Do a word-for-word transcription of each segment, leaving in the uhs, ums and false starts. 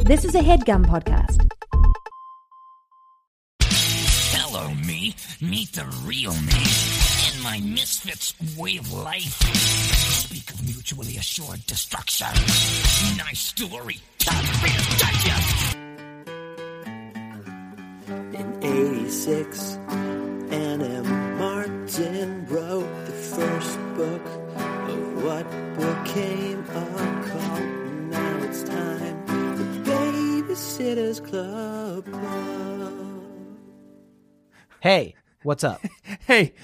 This is a HeadGum podcast. Hello, me. Meet the real me and my misfits way of life. Speak of mutually assured destruction. Nice story. Gotcha. In eighty-six, Anne M. Martin wrote the first book of what became a cult. Now it's time for Babysitter's Club. Hey, what's up? Hey.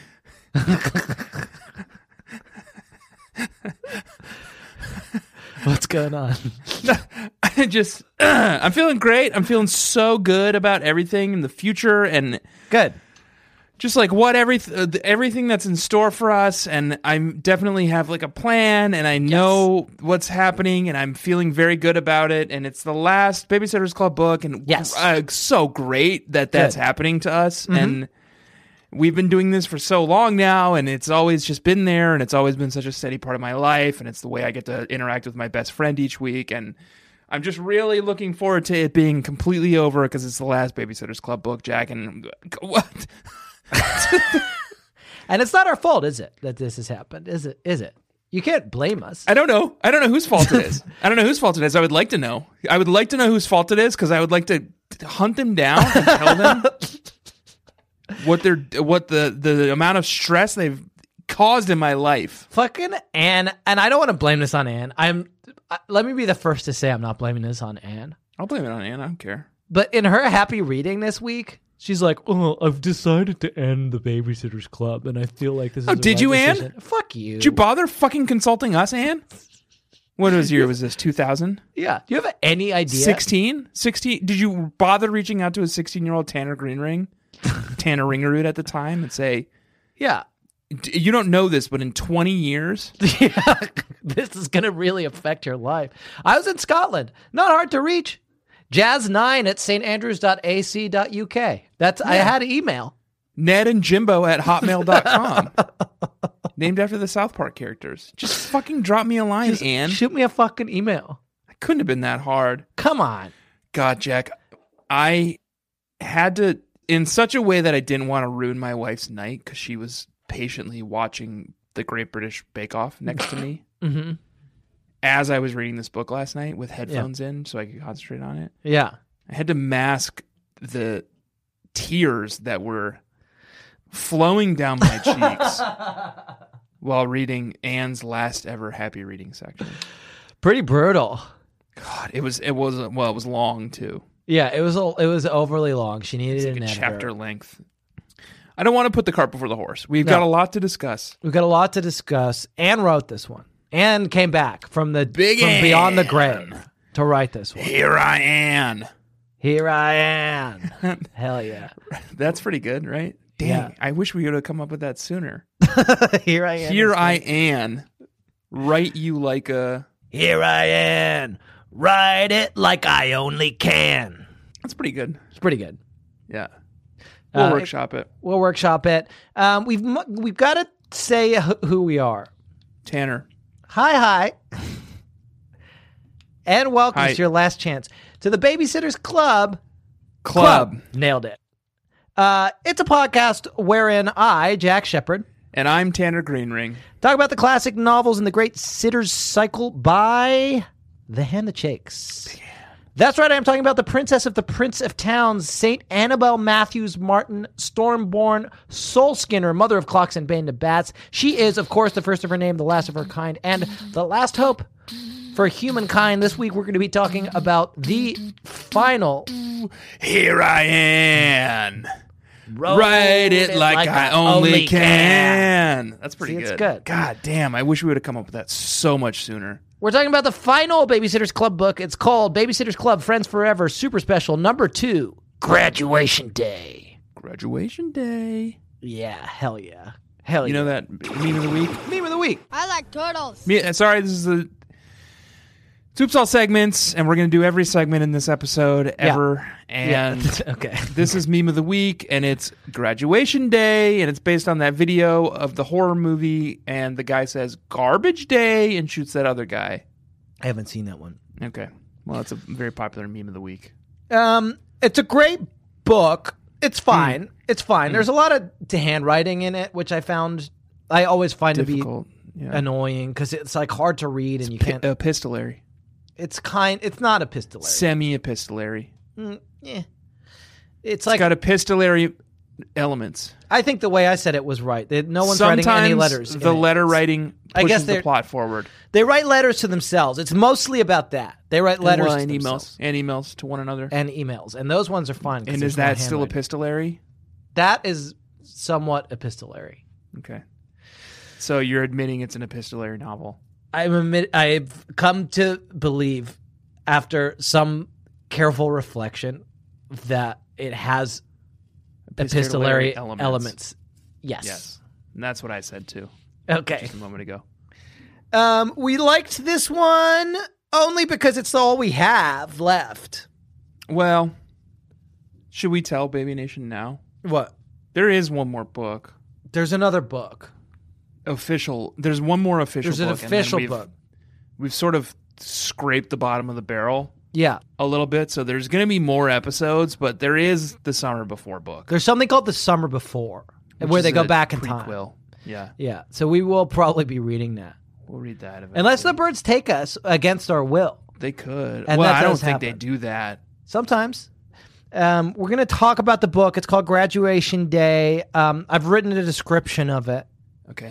What's going on? I just, uh, I'm feeling great. I'm feeling so good about everything in the future and Good. just like what every, uh, everything that's in store for us. And I definitely have like a plan and I know what's happening and I'm feeling very good about it. And it's the last Babysitter's Club book. And Yes. uh, so great that that's Good. happening to us. Mm-hmm. And we've been doing this for so long now, and it's always just been there, and it's always been such a steady part of my life, and it's the way I get to interact with my best friend each week, and I'm just really looking forward to it being completely over because it's the last Babysitter's Club book, Jack, and what? And it's not our fault, is it, that this has happened? Is it? Is it? You can't blame us. I don't know. I don't know whose fault it is. I don't know whose fault it is. I would like to know. I would like to know whose fault it is because I would like to hunt them down and tell them what they're what the, the amount of stress they've caused in my life. Fucking Anne, and I don't want to blame this on Anne. I'm. I, let me be the first to say I'm not blaming this on Anne. I'll blame it on Anne. I don't care. But in her happy reading this week, she's like, "Oh, I've decided to end the Babysitter's Club, and I feel like this is." Oh, a did right you, Anne? decision." Fuck you. Did you bother fucking consulting us, Anne? What was year was this? two thousand? Yeah. Do you have any idea? sixteen? sixteen? Did you bother reaching out to a sixteen-year-old Tanner Greenring? Tanner Ringerud at the time and say, Yeah. you don't know this, but in twenty years, Yeah, this is going to really affect your life. I was in Scotland. Not hard to reach. jazz nine at st andrews dot a c dot u k. That's I had an email. Ned and Jimbo at hotmail dot com. Named after the South Park characters. Just fucking drop me a line, Just Anne. shoot me a fucking email. It couldn't have been that hard. Come on. God, Jack, I had to, in such a way that I didn't want to ruin my wife's night because she was patiently watching the Great British Bake Off next to me Mm-hmm. as I was reading this book last night with headphones in so I could concentrate on it. Yeah. I had to mask the tears that were flowing down my cheeks while reading Anne's last ever happy reading section. Pretty brutal. God, it was, it was, well, it was long too. Yeah, it was a, it was overly long. She needed It's like an a editor. chapter length. I don't want to put the cart before the horse. We've No. got a lot to discuss. We've got a lot to discuss. Anne wrote this one. Anne came back from the Big from Anne. beyond the grave to write this one. Here I am. Here I am. Hell yeah. That's pretty good, right? Dang, Yeah. I wish we would have come up with that sooner. Here I am. Here is I good. am. Write you like a... Here I am. Ride it like I only can. That's pretty good. It's pretty good. Yeah. We'll Uh, workshop it. We'll workshop it. Um, we've mu- we've got to say wh- who we are. Tanner. Hi, hi, and welcome Hi. to your last chance to the Babysitter's Club. Club. Nailed it. Uh, it's a podcast wherein I, Jack Shepard, And I'm Tanner Greenring. talk about the classic novels in the Great Sitters Cycle by The Hand That Shakes. That's right, I am talking about the Princess of the Prince of Towns, Saint Annabel Matthews Martin, Stormborn Soul Skinner, mother of clocks and bane to bats. She is, of course, the first of her name, the last of her kind, and the last hope for humankind. This week, we're going to be talking about the final. Here I am. Write it like, I only can. That's pretty See, good. it's good. God damn, I wish we would have come up with that so much sooner. We're talking about the final Babysitter's Club book. It's called Babysitter's Club Friends Forever, Super Special, number two, Graduation Day. Graduation day. Yeah, hell yeah. Hell You yeah. know that meme of the week? Meme of the week. I like turtles. Me, uh, sorry, this is the Soups All segments, and we're going to do every segment in this episode ever. And Yeah. Okay. this is Meme of the Week, and it's Graduation Day, and it's based on that video of the horror movie, and the guy says, Garbage Day, and shoots that other guy. I haven't seen that one. Okay. Well, it's a very popular meme of the week. Um, it's a great book. It's fine. Mm. It's fine. Mm. There's a lot of handwriting in it, which I found I always find Difficult. to be yeah. annoying because it's like hard to read and it's you pi- can't. Epistolary. It's kind. It's not epistolary. Semi-epistolary. Mm, yeah. It's It's like got epistolary elements. I think the way I said it was right. They, no one's Sometimes writing any letters. the letter writing pushes I guess the plot forward. They write letters to themselves. It's mostly about that. They write letters well, to and themselves. emails and emails to one another. And emails. And those ones are fine. And is that still epistolary? That is somewhat epistolary. Okay. So you're admitting it's an epistolary novel. I'm admit, I've come to believe, after some careful reflection, that it has epistolary, epistolary elements. elements. Yes. Yes. And that's what I said too. Okay. Just a moment ago. Um, we liked this one only because it's all we have left. Well, should we tell Baby Nation now? What? There is one more book. There's another book. Official. There's one more official There's an book. and then official we've, book. We've sort of scraped the bottom of the barrel Yeah. a little bit. So there's going to be more episodes, but there is the Summer Before book. There's something called The Summer Before, which where is they go a back in prequel. time. Yeah. Yeah. So we will probably be reading that. We'll read that eventually. Unless the birds take us against our will. They could. And well, that I don't does think happen. they do that. Sometimes. Um, we're going to talk about the book. It's called Graduation Day. Um, I've written a description of it. Okay.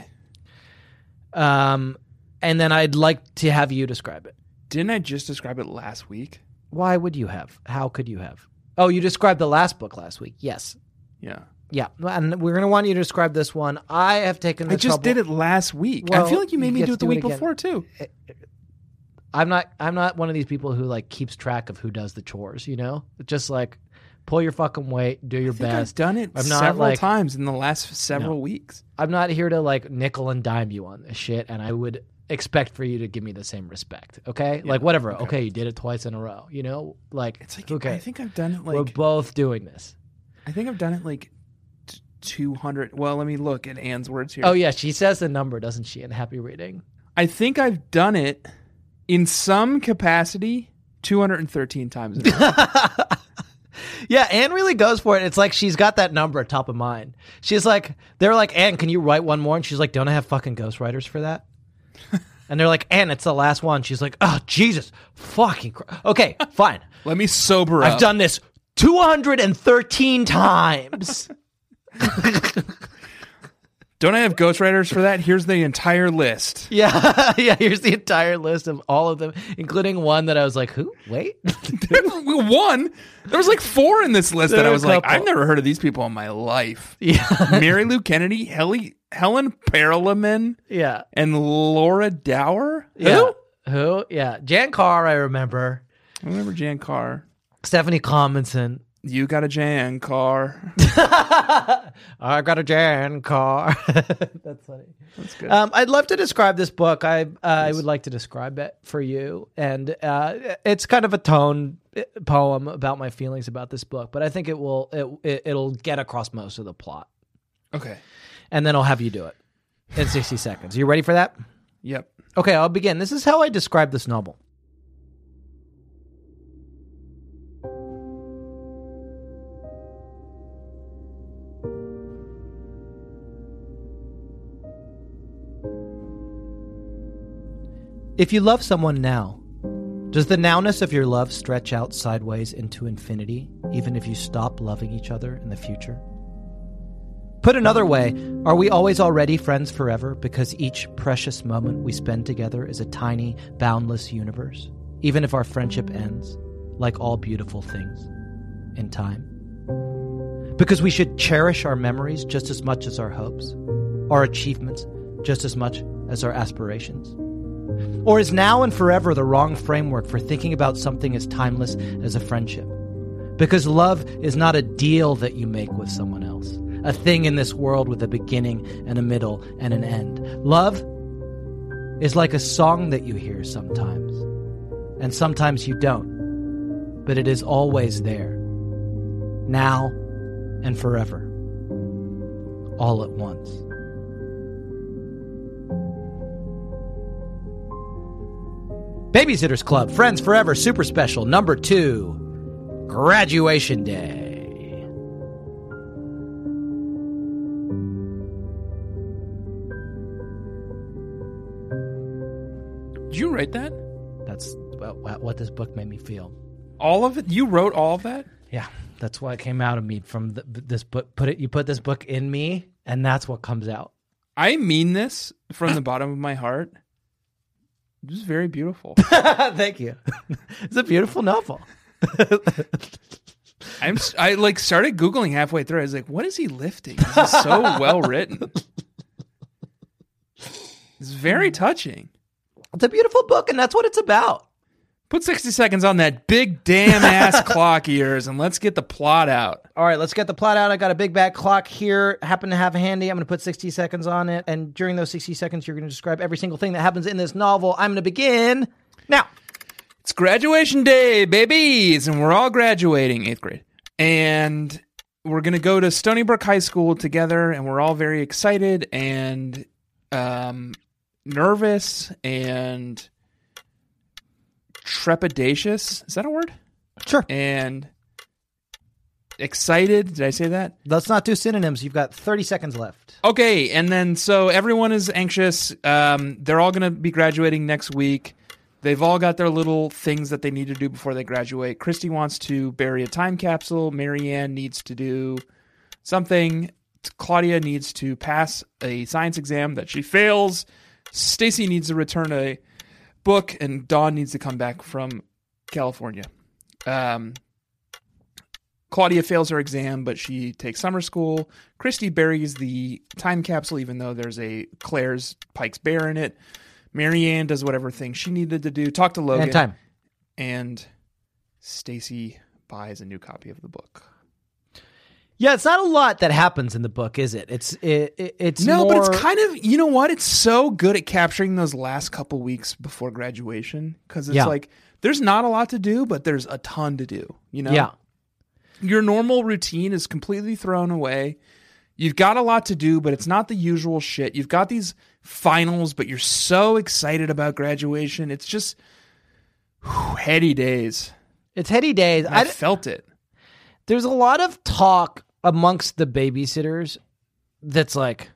Um, and then I'd like to have you describe it. Didn't I just describe it last week? Why would you have? How could you have? Oh, you described the last book last week. Yes. Yeah. Yeah. And we're going to want you to describe this one. I have taken the I just trouble. did it last week. Well, I feel like you made you me get do to it the do it week again. before too. I'm not I'm not one of these people who like keeps track of who does the chores, you know? Just like pull your fucking weight, do your I think best. I've done it I'm not, several like- times in the last several No. weeks. I'm not here to like nickel and dime you on this shit, and I would expect for you to give me the same respect. Okay? Yeah, Like whatever. okay. Okay. You did it twice in a row, you know? Like It's like who cares? I think I've done it We're like both doing this. I think I've done it like t- two hundred. Well, let me look at Anne's words here. Oh yeah, she says the number, doesn't she, in Happy Reading? I think I've done it in some capacity two hundred thirteen times. In a row. Yeah, Anne really goes for it. It's like she's got that number top of mind. She's like, they're like, Anne, can you write one more? And she's like, don't I have fucking ghostwriters for that? And they're like, Anne, it's the last one. She's like, oh, Jesus, fucking Christ. Okay, fine. Let me sober up. I've done this two hundred thirteen times. Don't I have ghostwriters for that? Here's the entire list. Yeah, yeah, here's the entire list of all of them, including one that I was like, who? Wait? One. There was like four in this list There that I were a was like, couple. I've never heard of these people in my life. Yeah. Mary Lou Kennedy, Heli, Helen Perelman, Yeah. and Laura Dower. Yeah. Who? Yeah. Jan Carr, I remember. I remember Jan Carr. Stephanie Commonson. You got a Jan Carr. I got a Jan Carr. That's funny. That's good. Um, I'd love to describe this book. I uh, I would like to describe it for you, and uh, it's kind of a tone poem about my feelings about this book. But I think it will it, it it'll get across most of the plot, Okay. and then I'll have you do it in sixty seconds. Are you ready for that? Yep. Okay, I'll begin. This is how I describe this novel. If you love someone now, does the nowness of your love stretch out sideways into infinity, even if you stop loving each other in the future? Put another way, are we always already friends forever because each precious moment we spend together is a tiny, boundless universe, even if our friendship ends, like all beautiful things, in time? Because we should cherish our memories just as much as our hopes, our achievements just as much as our aspirations? Or is now and forever the wrong framework for thinking about something as timeless as a friendship? Because love is not a deal that you make with someone else, a thing in this world with a beginning and a middle and an end. Love is like a song that you hear sometimes, and sometimes you don't, but it is always there, now and forever, all at once. Babysitters Club, Friends Forever, Super Special, number two, Graduation Day. Did you write that? That's what, what this book made me feel. All of it? You wrote all of that? Yeah, that's why it came out of me from the, this book. Put it. You put this book in me, and that's what comes out. I mean this from the bottom of my heart. This is very beautiful. Thank you. It's a beautiful novel. I'm I like started Googling halfway through. I was like, what is he lifting? This is so well written. It's very touching. It's a beautiful book, and that's what it's about. Put sixty seconds on that big damn ass clock ears, and let's get the plot out. All right, let's get the plot out. I got a big back clock here. Happen to have handy. I'm going to put sixty seconds on it. And during those sixty seconds, you're going to describe every single thing that happens in this novel. I'm going to begin now. It's graduation day, babies, and we're all graduating, eighth grade. And we're going to go to Stony Brook High School together, and we're all very excited and um, nervous and trepidatious. Is that a word? Sure. And excited. Did I say that? Let's not do synonyms. You've got thirty seconds left. Okay. And then so everyone is anxious. Um, they're all going to be graduating next week. They've all got their little things that they need to do before they graduate. Christy wants to bury a time capsule. Marianne needs to do something. Claudia needs to pass a science exam that she fails. Stacy needs to return a book, and Dawn needs to come back from California. Um, Claudia fails her exam, but she takes summer school. Christy buries the time capsule, even though there's a Claire's Pike's Bear in it. Marianne does whatever thing she needed to do. Talk to Logan. And time. And Stacy buys a new copy of the book. Yeah, it's not a lot that happens in the book, is it? It's it, it it's no, more... but it's kind of, you know what? It's so good at capturing those last couple weeks before graduation, because it's Yeah. like there's not a lot to do, but there's a ton to do. You know, Yeah. Your normal routine is completely thrown away. You've got a lot to do, but it's not the usual shit. You've got these finals, but you're so excited about graduation. It's just whew, heady days. It's heady days. I, I, felt it. there's a lot of talk amongst the babysitters that's like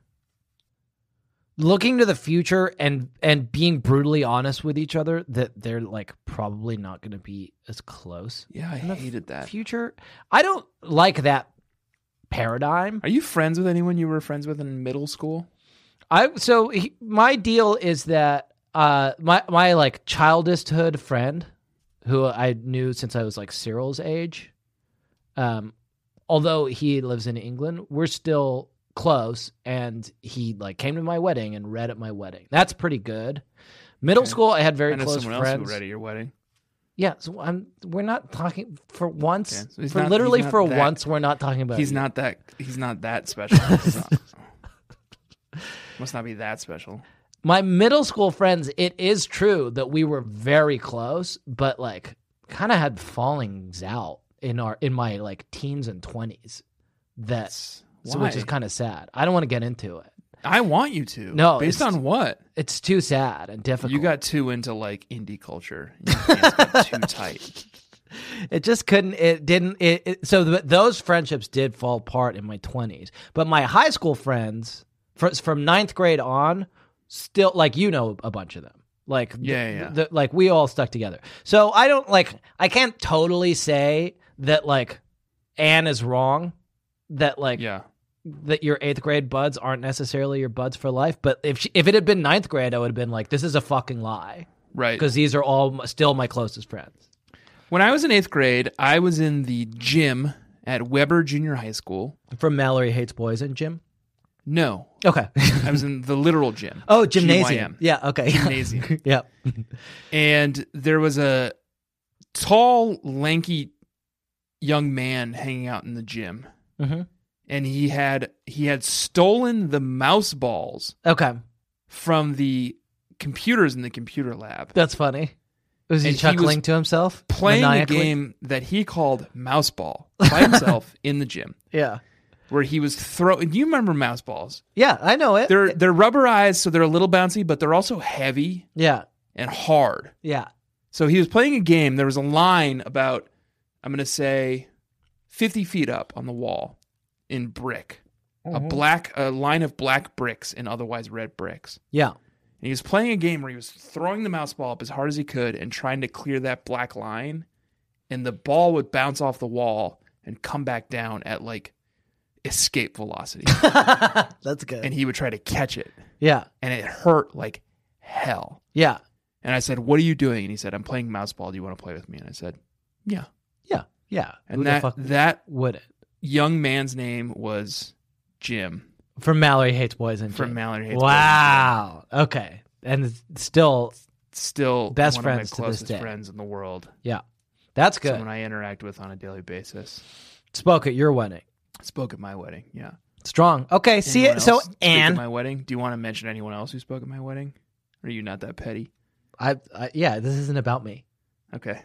looking to the future and and being brutally honest with each other that they're like probably not going to be as close. Yeah, I in the hated that. future. I don't like that paradigm. Are you friends with anyone you were friends with in middle school? I so he, my deal is that uh my my like childhood friend who I knew since I was like Cyril's age, um although he lives in England, we're still close, and he like came to my wedding and read at my wedding. That's pretty good. Middle Okay. school, I had very I know close someone else friends. who read at your wedding. Yeah, so I'm. We're not talking for once. Okay, so he's for not- literally he's not for that- once, we're not talking about. He's you. not that. He's not that special. He's not- must not be that special. My middle school friends. It is true that we were very close, but like kind of had fallings out in our in my like teens and twenties. That's so, which is Why? kind of sad. I don't want to get into it. I want you to. No, based it's- on what? It's too sad and difficult. You got too into like indie culture. Your hands got too tight. It just couldn't. It didn't. It, it, so th- those friendships did fall apart in my twenties. But my high school friends, fr- from ninth grade on, still like you know a bunch of them. Like Yeah, the- yeah. the- like we all stuck together. So I don't like. I can't totally say that like Anne is wrong. That like Yeah. that your eighth grade buds aren't necessarily your buds for life. But if she, if it had been ninth grade, I would have been like, this is a fucking lie. Right. Because these are all m- still my closest friends. When I was in eighth grade, I was in the gym at Weber Junior High School. From Mallory Hates Boys and Gym. No, Okay. I was in the literal gym. Oh, G Y gymnasium. M. Yeah, okay. Gymnasium. yeah. And there was a tall, lanky young man hanging out in the gym. hmm And he had he had stolen the mouse balls Okay. from the computers in the computer lab, That's funny. Was he And he chuckling was to himself? playing a maniacally? game that he called Mouse Ball by himself in the gym, Yeah. where he was throwing. Do you remember mouse balls? Yeah, I know it. They're they're rubberized, so they're a little bouncy, but they're also heavy yeah. and hard. Yeah. So he was playing a game. There was a line about, I'm going to say, fifty feet up on the wall in brick. A black, a line of black bricks and otherwise red bricks. Yeah. And he was playing a game where he was throwing the mouse ball up as hard as he could and trying to clear that black line. And the ball would bounce off the wall and come back down at like escape velocity. That's good. And he would try to catch it. Yeah. And it hurt like hell. Yeah. And I said, "What are you doing?" And he said, "I'm playing mouse ball. Do you want to play with me?" And I said, "Yeah." Yeah. Yeah. Who And the that fuck that would it? young man's name was Jim From Mallory Hates Boys and from Jim. Mallory Hates Wow. Okay. And it's still, Boys. Still Best one friends of to my this closest day. friends in the world. yeah. That's good. Someone I interact with on a daily basis. Spoke at your wedding. Spoke at my wedding. Yeah. Strong. Okay. See Anyone it. So else speak at Anne, my wedding. Do you want to mention anyone else who spoke at my wedding? Or are you not that petty? I, I yeah, this isn't about me. Okay.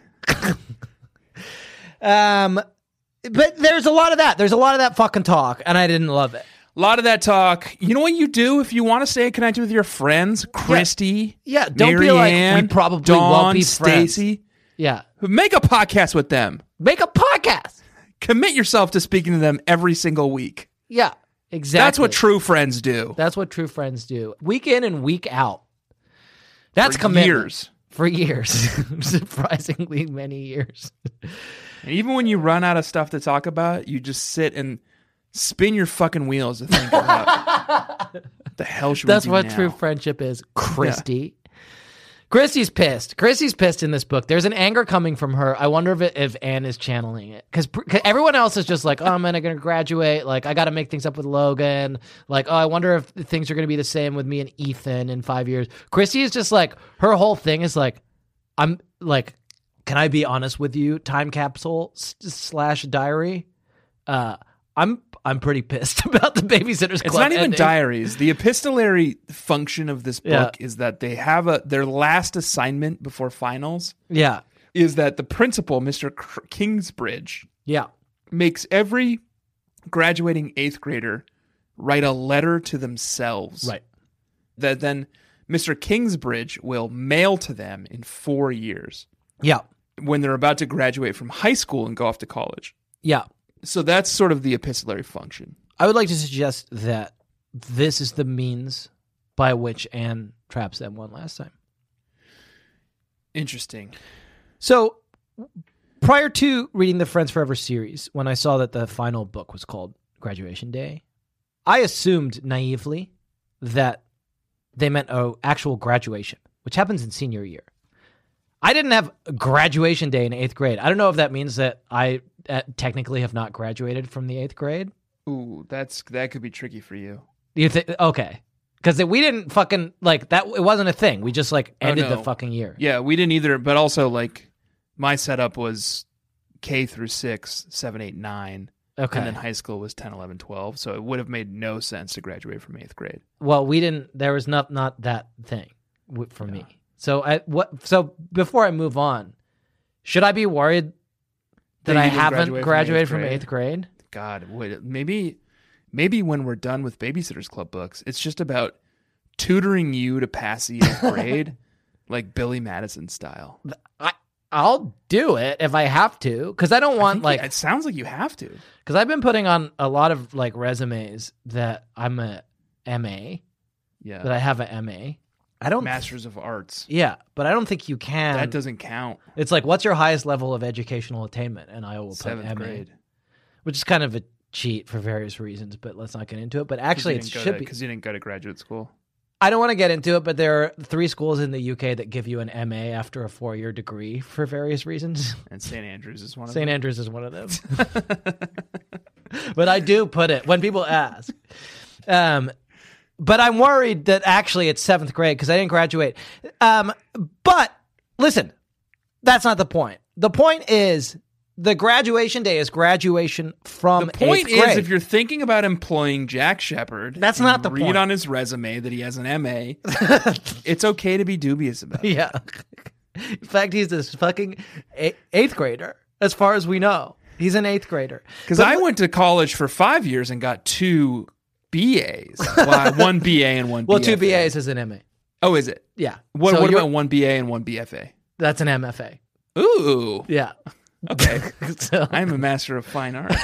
Um, but there's a lot of that. There's a lot of that fucking talk, and I didn't love it. A lot of that talk. You know what you do if you want to stay connected with your friends? Christy. Yeah, don't be like, Marianne, we probably Dawn, won't be friends. Stacy. Yeah, Make a podcast with them. make a podcast. Commit yourself to speaking to them every single week. Yeah, exactly. That's what true friends do. That's what true friends do. Week in and week out. That's For commitment. years. For years. Surprisingly many years. And even when you run out of stuff to talk about, you just sit and spin your fucking wheels to think about what the hell should That's we do what now? true friendship is. Christy. Christy's pissed. Christy's pissed in this book. There's an anger coming from her. I wonder if it, if Anne is channeling it. Because everyone else is just like, oh, man, I'm going to graduate. Like, I got to make things up with Logan. Like, oh, I wonder if things are going to be the same with me and Ethan in five years. Christy is just like, her whole thing is like, I'm like, can I be honest with you? Time capsule s- slash diary. Uh, I'm I'm pretty pissed about the Babysitters Club. It's not even ending. diaries. The epistolary function of this book Yeah. is that they have a their last assignment before finals Yeah, is that the principal, Mister K- Kingsbridge, yeah, makes every graduating eighth grader write a letter to themselves. right. That then Mister Kingsbridge will mail to them in four years Yeah, when they're about to graduate from high school and go off to college. yeah. So that's sort of the epistolary function. I would like to suggest that this is the means by which Anne traps them one last time. Interesting. So, prior to reading the Friends Forever series, when I saw that the final book was called Graduation Day, I assumed naively that they meant oh, actual graduation, which happens in senior year. I didn't have graduation day in eighth grade. I don't know if that means that I uh, technically have not graduated from the eighth grade. Ooh, that's that could be tricky for you. You think okay? Because we didn't fucking like that. It wasn't a thing. We just like Oh, ended no. the fucking year. Yeah, we didn't either. But also, like, my setup was K through six, seven, eight, nine. Okay. And then high school was ten, eleven, twelve. So it would have made no sense to graduate from eighth grade. Well, we didn't. There was not not that thing w- for me. So I what? So before I move on, should I be worried that, That I you didn't haven't graduate from graduated eighth from grade? eighth grade? God, would, maybe, maybe when we're done with Babysitters Club books, it's just about tutoring you to pass the eighth grade, like Billy Madison style. I I'll do it if I have to, because I don't I want think like it sounds like you have to. because I've been putting on a lot of like resumes that I'm a M A, Yeah, that I have a M A. I don't. Masters of Arts. Yeah, but I don't think you can. That doesn't count. It's like, what's your highest level of educational attainment? And I will put Seventh M A, grade. which is kind of a cheat for various reasons, but let's not get into it. But actually, it should be. Because you didn't go to graduate school. I don't want to get into it, but there are three schools in the U K that give you an M A after a four-year degree for various reasons. And Saint Andrews is one of Saint them. Andrews is one of them. But I do put it when people ask. Um, but I'm worried that actually it's seventh grade because I didn't graduate. Um, but listen, that's not the point. The point is the graduation day is graduation from The point eighth is, grade. if you're thinking about employing Jack Shepard, That's and not the read point. on his resume that he has an M A, it's okay to be dubious about it. Yeah. In fact, he's this fucking eight- eighth grader, as far as we know. He's an eighth grader. Because But I li- went to college for five years and got two B As. Well, one B A and one Well, B F A. two B As is an M A. Oh, is it? Yeah. What, So what you're- about one B A and one B F A? That's an M F A. Ooh. Yeah. Okay. So, I'm a master of fine arts.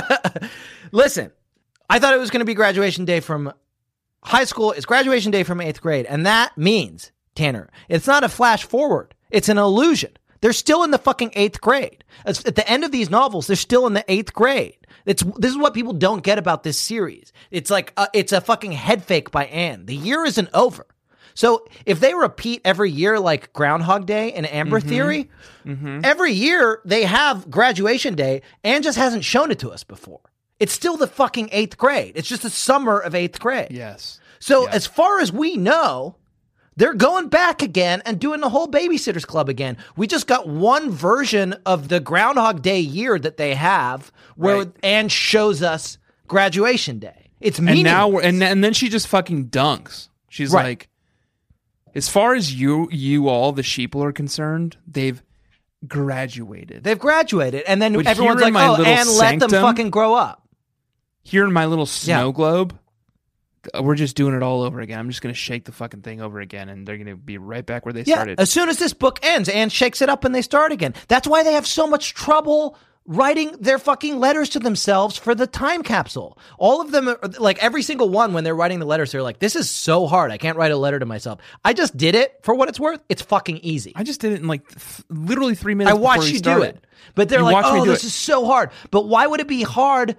listen, I thought it was going to be graduation day from high school. It's graduation day from eighth grade. And that means, Tanner, it's not a flash forward. It's an illusion. They're still in the fucking eighth grade. At the end of these novels, they're still in the eighth grade. It's this is what people don't get about this series. It's like a, it's a fucking head fake by Anne. The year isn't over. So if they repeat every year like Groundhog Day and Amber Mm-hmm. Theory, Mm-hmm. every year they have graduation day. Anne just hasn't shown it to us before. It's still the fucking eighth grade. It's just the summer of eighth grade. Yes. So Yeah. as far as we know, they're going back again and doing the whole Babysitters Club again. We just got one version of the Groundhog Day year that they have where Right. Anne shows us graduation day. It's And meaningless. now we're, and and then she just fucking dunks. She's Right. like, as far as you you all the sheeple are concerned, they've graduated. They've graduated. And then But everyone's here in like, my oh, little Anne, let them sanctum- fucking grow up. Here in my little snow Yeah. globe, th- we're just doing it all over again. I'm just going to shake the fucking thing over again, and they're going to be right back where they Yeah, started. as soon as this book ends, Anne shakes it up and they start again. That's why they have so much trouble writing their fucking letters to themselves for the time capsule. All of them, are, like every single one, when they're writing the letters, they're like, this is so hard. I can't write a letter to myself. I just did it for what it's worth. It's fucking easy. I just did it in like th- literally three minutes. I before watched we you started. do it. But they're You like, watched me oh, do this it. is so hard. But why would it be hard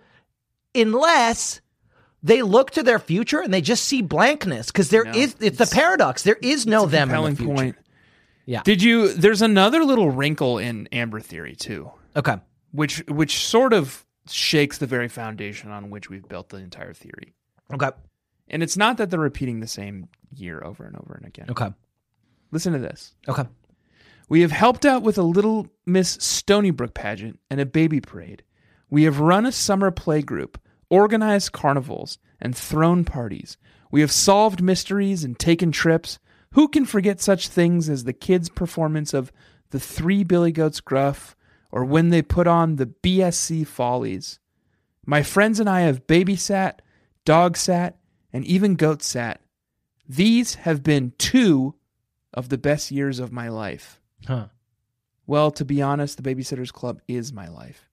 unless they look to their future and they just see blankness? Because there No, is, it's, the paradox. There is no them in Compelling the future. point. Yeah. Did you? There's another little wrinkle in Amber Theory too, Okay. which which sort of shakes the very foundation on which we've built the entire theory. Okay. And it's not that they're repeating the same year over and over and again. Okay. Listen to this. Okay. We have helped out with a Little Miss Stonybrook pageant and a baby parade. We have run a summer play group, organized carnivals, and thrown parties. We have solved mysteries and taken trips. Who can forget such things as the kids' performance of The Three Billy Goats Gruff, or when they put on the B S C Follies? My friends and I have babysat, dog sat, and even goat sat. These have been two of the best years of my life. Huh. Well, to be honest, the Babysitters Club is my life.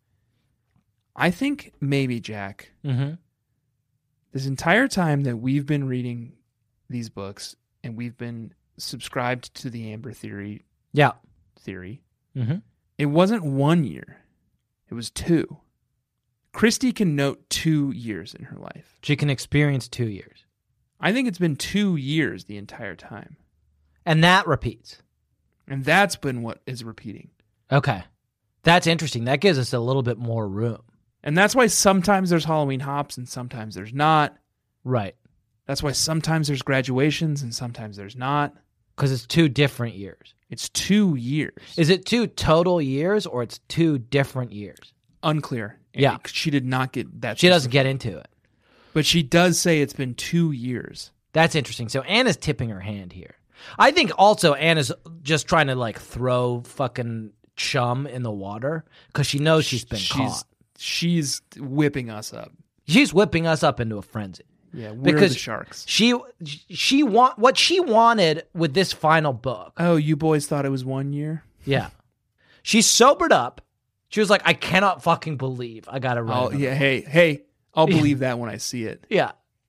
I think maybe, Jack, Mm-hmm. this entire time that we've been reading these books and we've been subscribed to the Amber Theory Yeah. theory, Mm-hmm. it wasn't one year. It was two. Christy can note two years in her life. She can experience two years. I think it's been two years the entire time. And that repeats. And that's been what is repeating. Okay. That's interesting. That gives us a little bit more room. And that's why sometimes there's Halloween hops and sometimes there's not. Right. That's why sometimes there's graduations and sometimes there's not. Because it's two different years. It's two years. Is it two total years or it's two different years? Unclear. Yeah. She did not get that. She doesn't specific. get into it. But she does say it's been two years. That's interesting. So Anna's tipping her hand here. I think also Anna's just trying to like throw fucking chum in the water because she knows she's been she's, caught. She's whipping us up. She's whipping us up into a frenzy. Yeah, we're Because the sharks. She she want what she wanted with this final book. Oh, you boys thought it was one year? Yeah. She sobered up. She was like, I cannot fucking believe I got to write. Oh, another yeah. Hey, hey, I'll believe that when I see it. Yeah.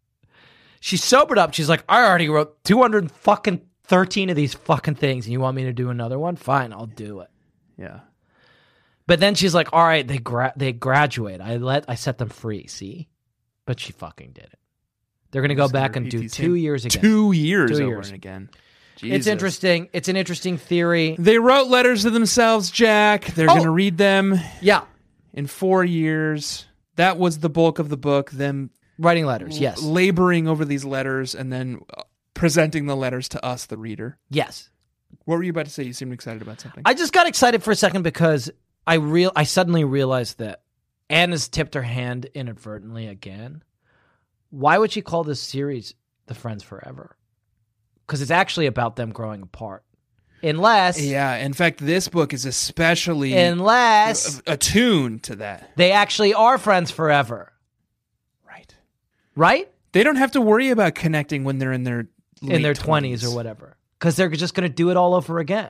She sobered up. She's like, I already wrote two hundred fucking thirteen of these fucking things, and you want me to do another one? Fine, I'll do it. Yeah. But then she's like, all right, they gra- they graduate. I let I set them free, see? But she fucking did it. They're going to go Just gonna back and repeat do these two same- years again. Two years Two over years. and again. It's Jesus. interesting. It's an interesting theory. They wrote letters to themselves, Jack. They're Oh. going to read them Yeah. in four years. That was the bulk of the book, them Writing letters, yes. laboring over these letters and then uh, presenting the letters to us, the reader. Yes. What were you about to say? You seemed excited about something. I just got excited for a second because I real I suddenly realized that Anna's tipped her hand inadvertently again. Why would she call this series The Friends Forever? Because it's actually about them growing apart. Unless, yeah, in fact, this book is especially unless attuned to that. they actually are friends forever, Right. right? They don't have to worry about connecting when they're in their In their late twenties or whatever. Because they're just going to do it all over again.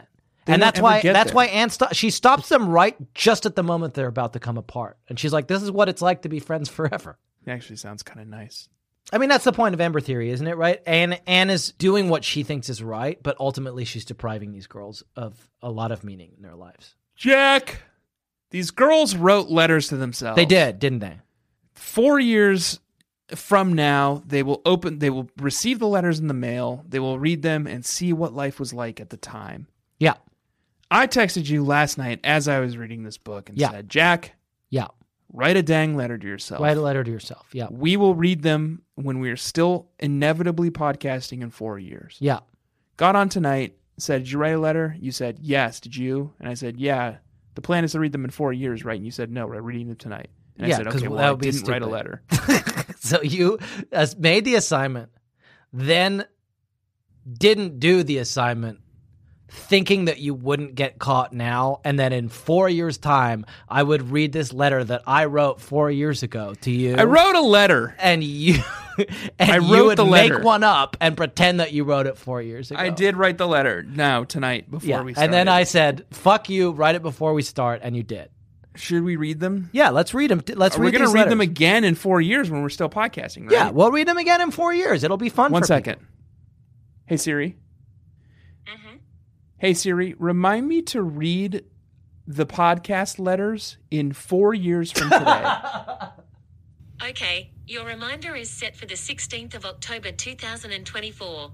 They and won't that's ever why get that's there. why Anne sto- she stops them right just at the moment they're about to come apart. And she's like, this is what it's like to be friends forever. It actually sounds kind of nice. I mean, that's the point of Ember Theory, isn't it, right? Anne, Anne is doing what she thinks is right, but ultimately she's depriving these girls of a lot of meaning in their lives. Jack, these girls wrote letters to themselves. They did, didn't they? Four years from now, they will open. They will receive the letters in the mail. They will read them and see what life was like at the time. Yeah. I texted you last night as I was reading this book and Yeah. said, Jack, Yeah. write a dang letter to yourself. Write a letter to yourself. Yeah. We will read them when we are still inevitably podcasting in four years. Yeah. Got on tonight, said, did you write a letter? You said, yes. Did you? And I said, yeah. The plan is to read them in four years, right? And you said, no, we're reading them tonight. And Yeah, I said, 'cause okay, that well, I would be didn't write a stupid. letter. So you uh, made the assignment, then didn't do the assignment, thinking that you wouldn't get caught now, and then in four years' time, I would read this letter that I wrote four years ago to you. I wrote a letter. and you and I you wrote would the letter. make one up and pretend that you wrote it four years ago. I did write the letter now, tonight, before Yeah, we started. and then I said, "Fuck you!" Write it before we start, and you did. Should we read them? Yeah, let's read them. Let's Are read. we going to these read them letters. again in four years when we're still podcasting, right? Yeah, we'll read them again in four years. It'll be fun. One for second. people. Hey, Siri. Mm-hmm. Hey, Siri, remind me to read the podcast letters in four years from today. Okay, your reminder is set for the sixteenth of October two thousand twenty-four.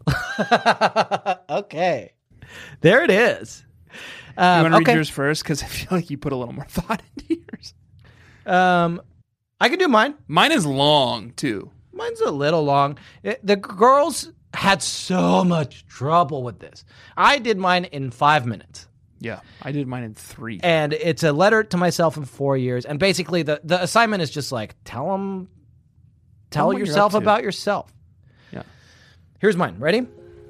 Okay, there it is. You Um, want to okay. read yours first? Because I feel like you put a little more thought into yours. Um, I can do mine. Mine is long, too. Mine's a little long. It- the girls had so much trouble with this. I did mine in five minutes. Yeah, I did mine in three. And it's a letter to myself in four years. And basically, the, the assignment is just like, tell them, tell Tell 'em what you're yourself up to. about yourself. Yeah. Here's mine. Ready?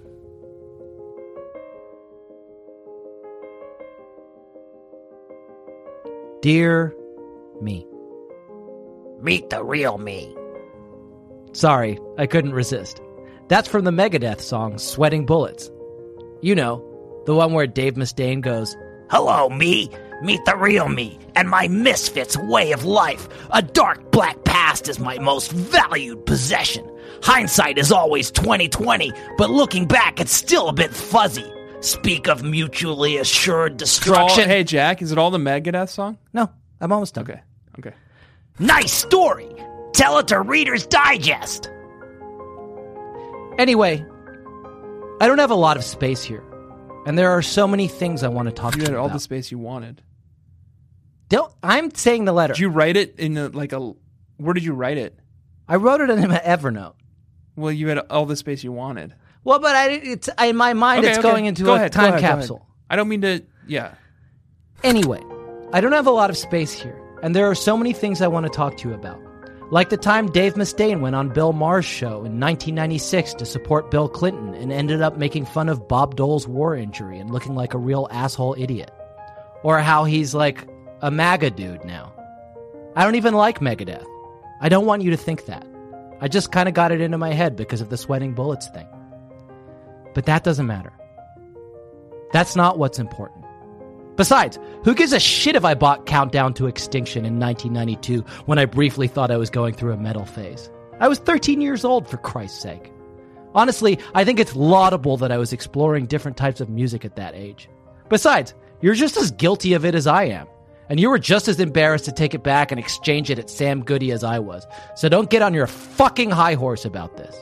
Dear me. Meet the real me. Sorry, I couldn't resist. That's from the Megadeth song, Sweating Bullets. You know, the one where Dave Mustaine goes, Hello, me. Meet the real me and my misfits way of life. A dark black past is my most valued possession. Hindsight is always twenty twenty, but looking back, it's still a bit fuzzy. Speak of mutually assured Is it all- destruction. hey, Jack, is it all the Megadeth song? no, I'm almost done. Okay, okay. Nice story. Tell it to Reader's Digest. Anyway, I don't have a lot of space here. And there are so many things I want to talk You to had you all about. the space you wanted. Don't, I'm saying the letter. Did you write it in a, like a... Where did you write it? I wrote it in my Evernote. Well, you had all the space you wanted. Well, but I, it's in my mind, Okay, it's okay. going into Go a ahead, go time ahead, go ahead. capsule. I don't mean to... Yeah. Anyway, I don't have a lot of space here, and there are so many things I want to talk to you about. Like the time Dave Mustaine went on Bill Maher's show in nineteen ninety-six to support Bill Clinton and ended up making fun of Bob Dole's war injury and looking like a real asshole idiot. Or how he's like a MAGA dude now. I don't even like Megadeth. I don't want you to think that. I just kind of got it into my head because of the Sweating Bullets thing. But that doesn't matter. That's not what's important. Besides, who gives a shit if I bought Countdown to Extinction in nineteen ninety-two when I briefly thought I was going through a metal phase? I was thirteen years old, for Christ's sake. Honestly, I think it's laudable that I was exploring different types of music at that age. Besides, you're just as guilty of it as I am. And you were just as embarrassed to take it back and exchange it at Sam Goody as I was. So don't get on your fucking high horse about this.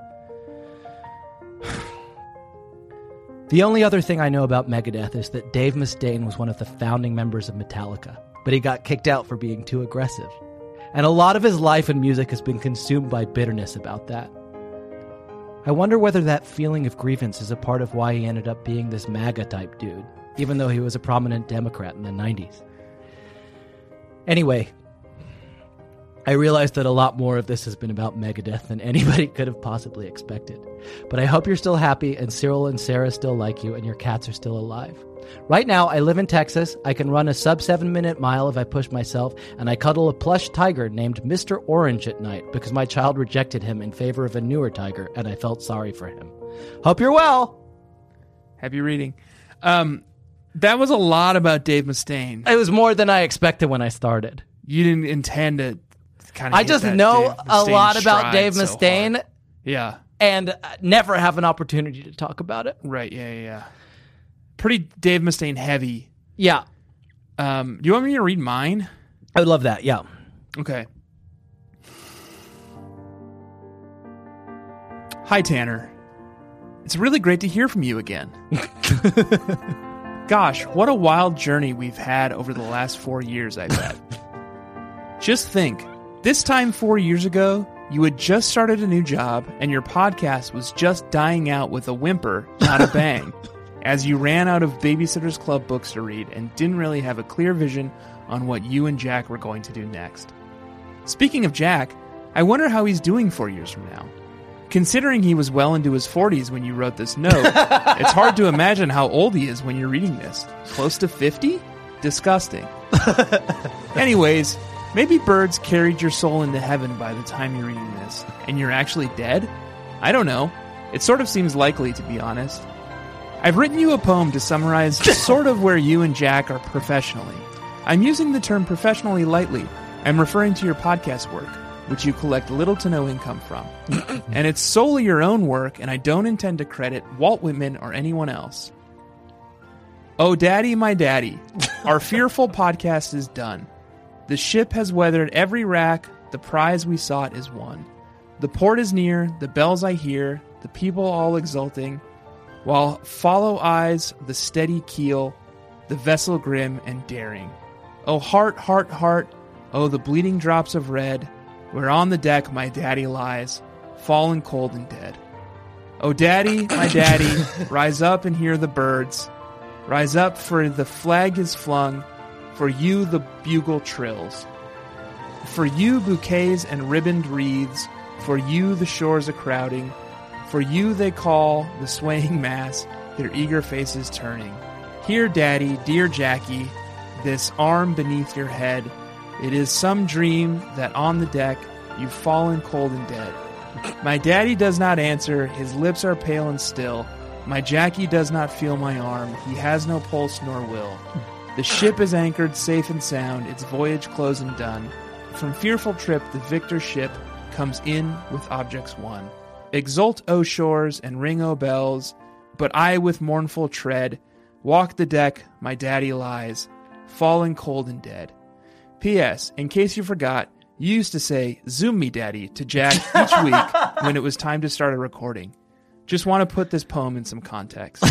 The only other thing I know about Megadeth is that Dave Mustaine was one of the founding members of Metallica, but he got kicked out for being too aggressive. And a lot of his life and music has been consumed by bitterness about that. I wonder whether that feeling of grievance is a part of why he ended up being this MAGA-type dude, even though he was a prominent Democrat in the nineties. Anyway, I realize that a lot more of this has been about Megadeth than anybody could have possibly expected. But I hope you're still happy and Cyril and Sarah still like you and your cats are still alive. Right now, I live in Texas. I can run a sub-seven-minute mile if I push myself, and I cuddle a plush tiger named Mister Orange at night because my child rejected him in favor of a newer tiger, and I felt sorry for him. Hope you're well! Happy reading. Um, That was a lot about Dave Mustaine. It was more than I expected when I started. You didn't intend to kind of. I just know a lot about Dave Mustaine. So yeah. And never have an opportunity to talk about it. Right. Yeah. Yeah. yeah. Pretty Dave Mustaine heavy. Yeah. Um, do you want me to read mine? I would love that. Yeah. Okay. Hi, Tanner. It's really great to hear from you again. Gosh, what a wild journey we've had over the last four years, I bet. Just think, this time four years ago, you had just started a new job and your podcast was just dying out with a whimper, not a bang, as you ran out of Babysitter's Club books to read and didn't really have a clear vision on what you and Jack were going to do next. Speaking of Jack, I wonder how he's doing four years from now. Considering he was well into his forties when you wrote this note, it's hard to imagine how old he is when you're reading this. Close to fifty? Disgusting. Anyways, maybe birds carried your soul into heaven by the time you're reading this, and you're actually dead? I don't know. It sort of seems likely, to be honest. I've written you a poem to summarize sort of where you and Jack are professionally. I'm using the term professionally lightly. I'm referring to your podcast work, which you collect little to no income from. And it's solely your own work, and I don't intend to credit Walt Whitman or anyone else. Oh, daddy, my daddy, our fearful podcast is done. The ship has weathered every rack, the prize we sought is won. The port is near, the bells I hear, the people all exulting, while follow eyes the steady keel, the vessel grim and daring. Oh, heart, heart, heart, oh, the bleeding drops of red, where on the deck my daddy lies, fallen cold and dead. Oh, daddy, my daddy, rise up and hear the birds. Rise up, for the flag is flung. For you the bugle trills. For you bouquets and ribboned wreaths. For you the shores a crowding. For you they call, the swaying mass, their eager faces turning. Here, daddy, dear Jackie, this arm beneath your head. It is some dream that on the deck you've fallen cold and dead. My daddy does not answer, his lips are pale and still. My Jackie does not feel my arm, he has no pulse nor will. The ship is anchored safe and sound, its voyage closed and done. From fearful trip the victor ship comes in with objects won. Exult, O shores, and ring, O bells, but I with mournful tread walk the deck, my daddy lies, fallen cold and dead. P S. In case you forgot, you used to say, "Zoom me, daddy," to Jack each week when it was time to start a recording. Just want to put this poem in some context.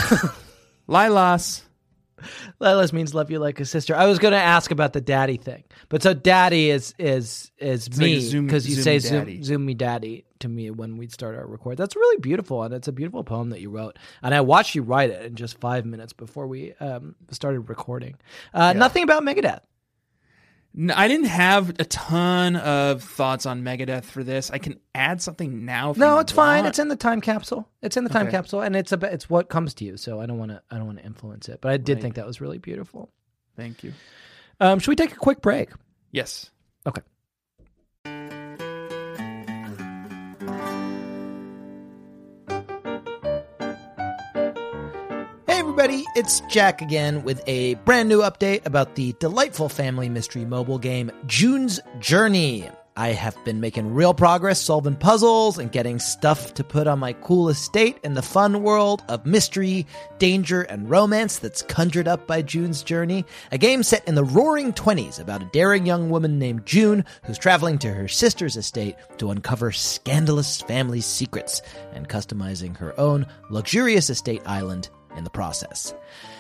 Lilas. Lilas means love you like a sister. I was going to ask about the daddy thing. But so daddy is is is It's me, like zoom- because you zoom say me zoom, daddy. zoom me daddy to me when we'd start our record. That's really beautiful, and it's a beautiful poem that you wrote. And I watched you write it in just five minutes before we um, started recording. Uh, Yeah. Nothing about Megadeth. N- I didn't have a ton of thoughts on Megadeth for this. I can add something now. If No, you it's fine. want. It's in the time capsule. It's in the time Okay. capsule, and it's a, it's what comes to you. So I don't want to I don't want to influence it. But I did Right. think that was really beautiful. Thank you. Um, should we take a quick break? Yes. Okay. Hey everybody, it's Jack again with a brand new update about the delightful family mystery mobile game June's Journey. I have been making real progress solving puzzles and getting stuff to put on my cool estate in the fun world of mystery, danger, and romance that's conjured up by June's Journey, a game set in the roaring twenties about a daring young woman named June who's traveling to her sister's estate to uncover scandalous family secrets and customizing her own luxurious estate island in the process.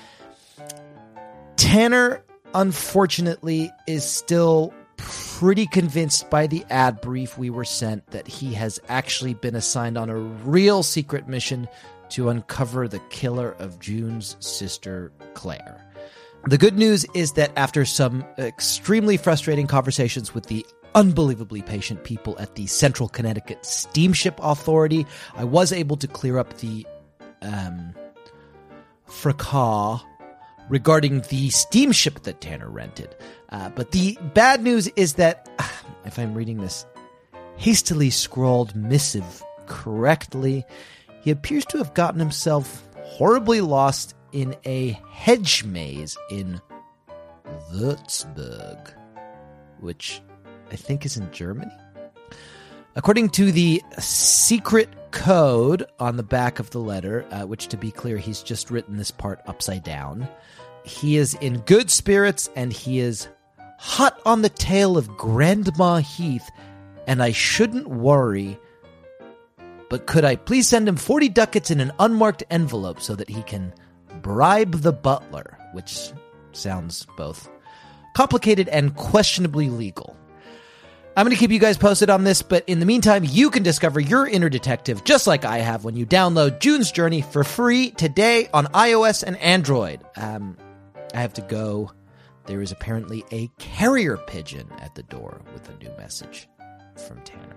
Tanner, unfortunately, is still pretty convinced by the ad brief we were sent that he has actually been assigned on a real secret mission to uncover the killer of June's sister, Claire. The good news is that after some extremely frustrating conversations with the unbelievably patient people at the Central Connecticut Steamship Authority, I was able to clear up the um, fracas regarding the steamship that Tanner rented. Uh, but the bad news is that, if I'm reading this hastily scrawled missive correctly, he appears to have gotten himself horribly lost in a hedge maze in Würzburg, which I think is in Germany. According to the secret code on the back of the letter, uh, which, to be clear, he's just written this part upside down, he is in good spirits and he is hot on the tail of Grandma Heath, and I shouldn't worry, but could I please send him forty ducats in an unmarked envelope so that he can bribe the butler, which sounds both complicated and questionably legal. I'm going to keep you guys posted on this, but in the meantime, you can discover your inner detective just like I have when you download June's Journey for free today on iOS and Android. Um, I have to go. There is apparently a carrier pigeon at the door with a new message from Tanner.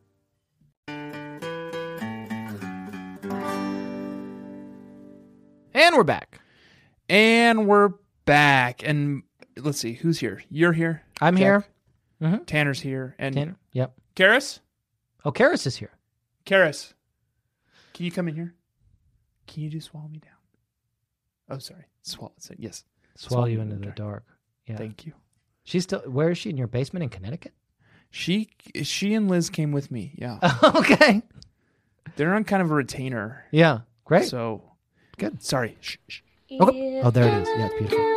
And we're back. And we're back. And let's see, who's here? You're here. I'm Jack? here. Mm-hmm. Tanner's here. And Tanner? Yep. Karis? Oh, Karis is here. Karis, can you come in here? Can you just swallow me down? Oh, sorry. Swallow. Yes. Swallow you into the dark. Yeah. Thank you. She's still. Where is she? In your basement in Connecticut? She she and Liz came with me. Yeah. Okay. They're on kind of a retainer. Yeah. Great. So good. Sorry. Shh, shh. Okay. Oh, there it is. Yeah, it's beautiful.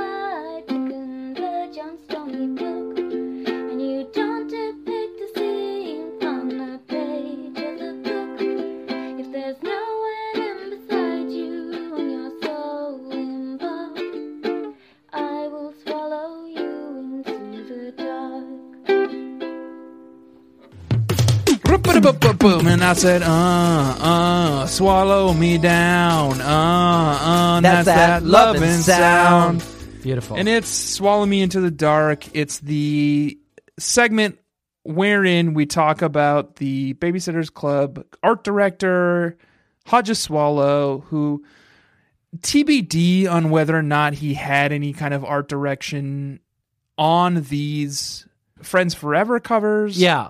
Boom, and I said, uh, uh, swallow me down, uh, uh, That's that's, that that loving sound. Beautiful. And it's Swallow Me Into the Dark. It's the segment wherein we talk about the Babysitters Club art director, Hodges Swallow, who T B D on whether or not he had any kind of art direction on these Friends Forever covers. Yeah.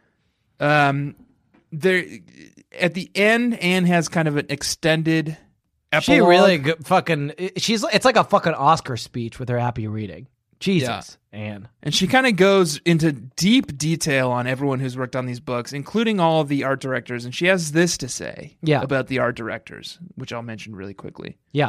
Um, there at the end, Anne has kind of an extended epilogue. She really good, fucking. She's. It's like a fucking Oscar speech with her happy reading. Jesus, yeah. Anne. And she kind of goes into deep detail on everyone who's worked on these books, including all of the art directors. And she has this to say yeah. about the art directors, which I'll mention really quickly. Yeah,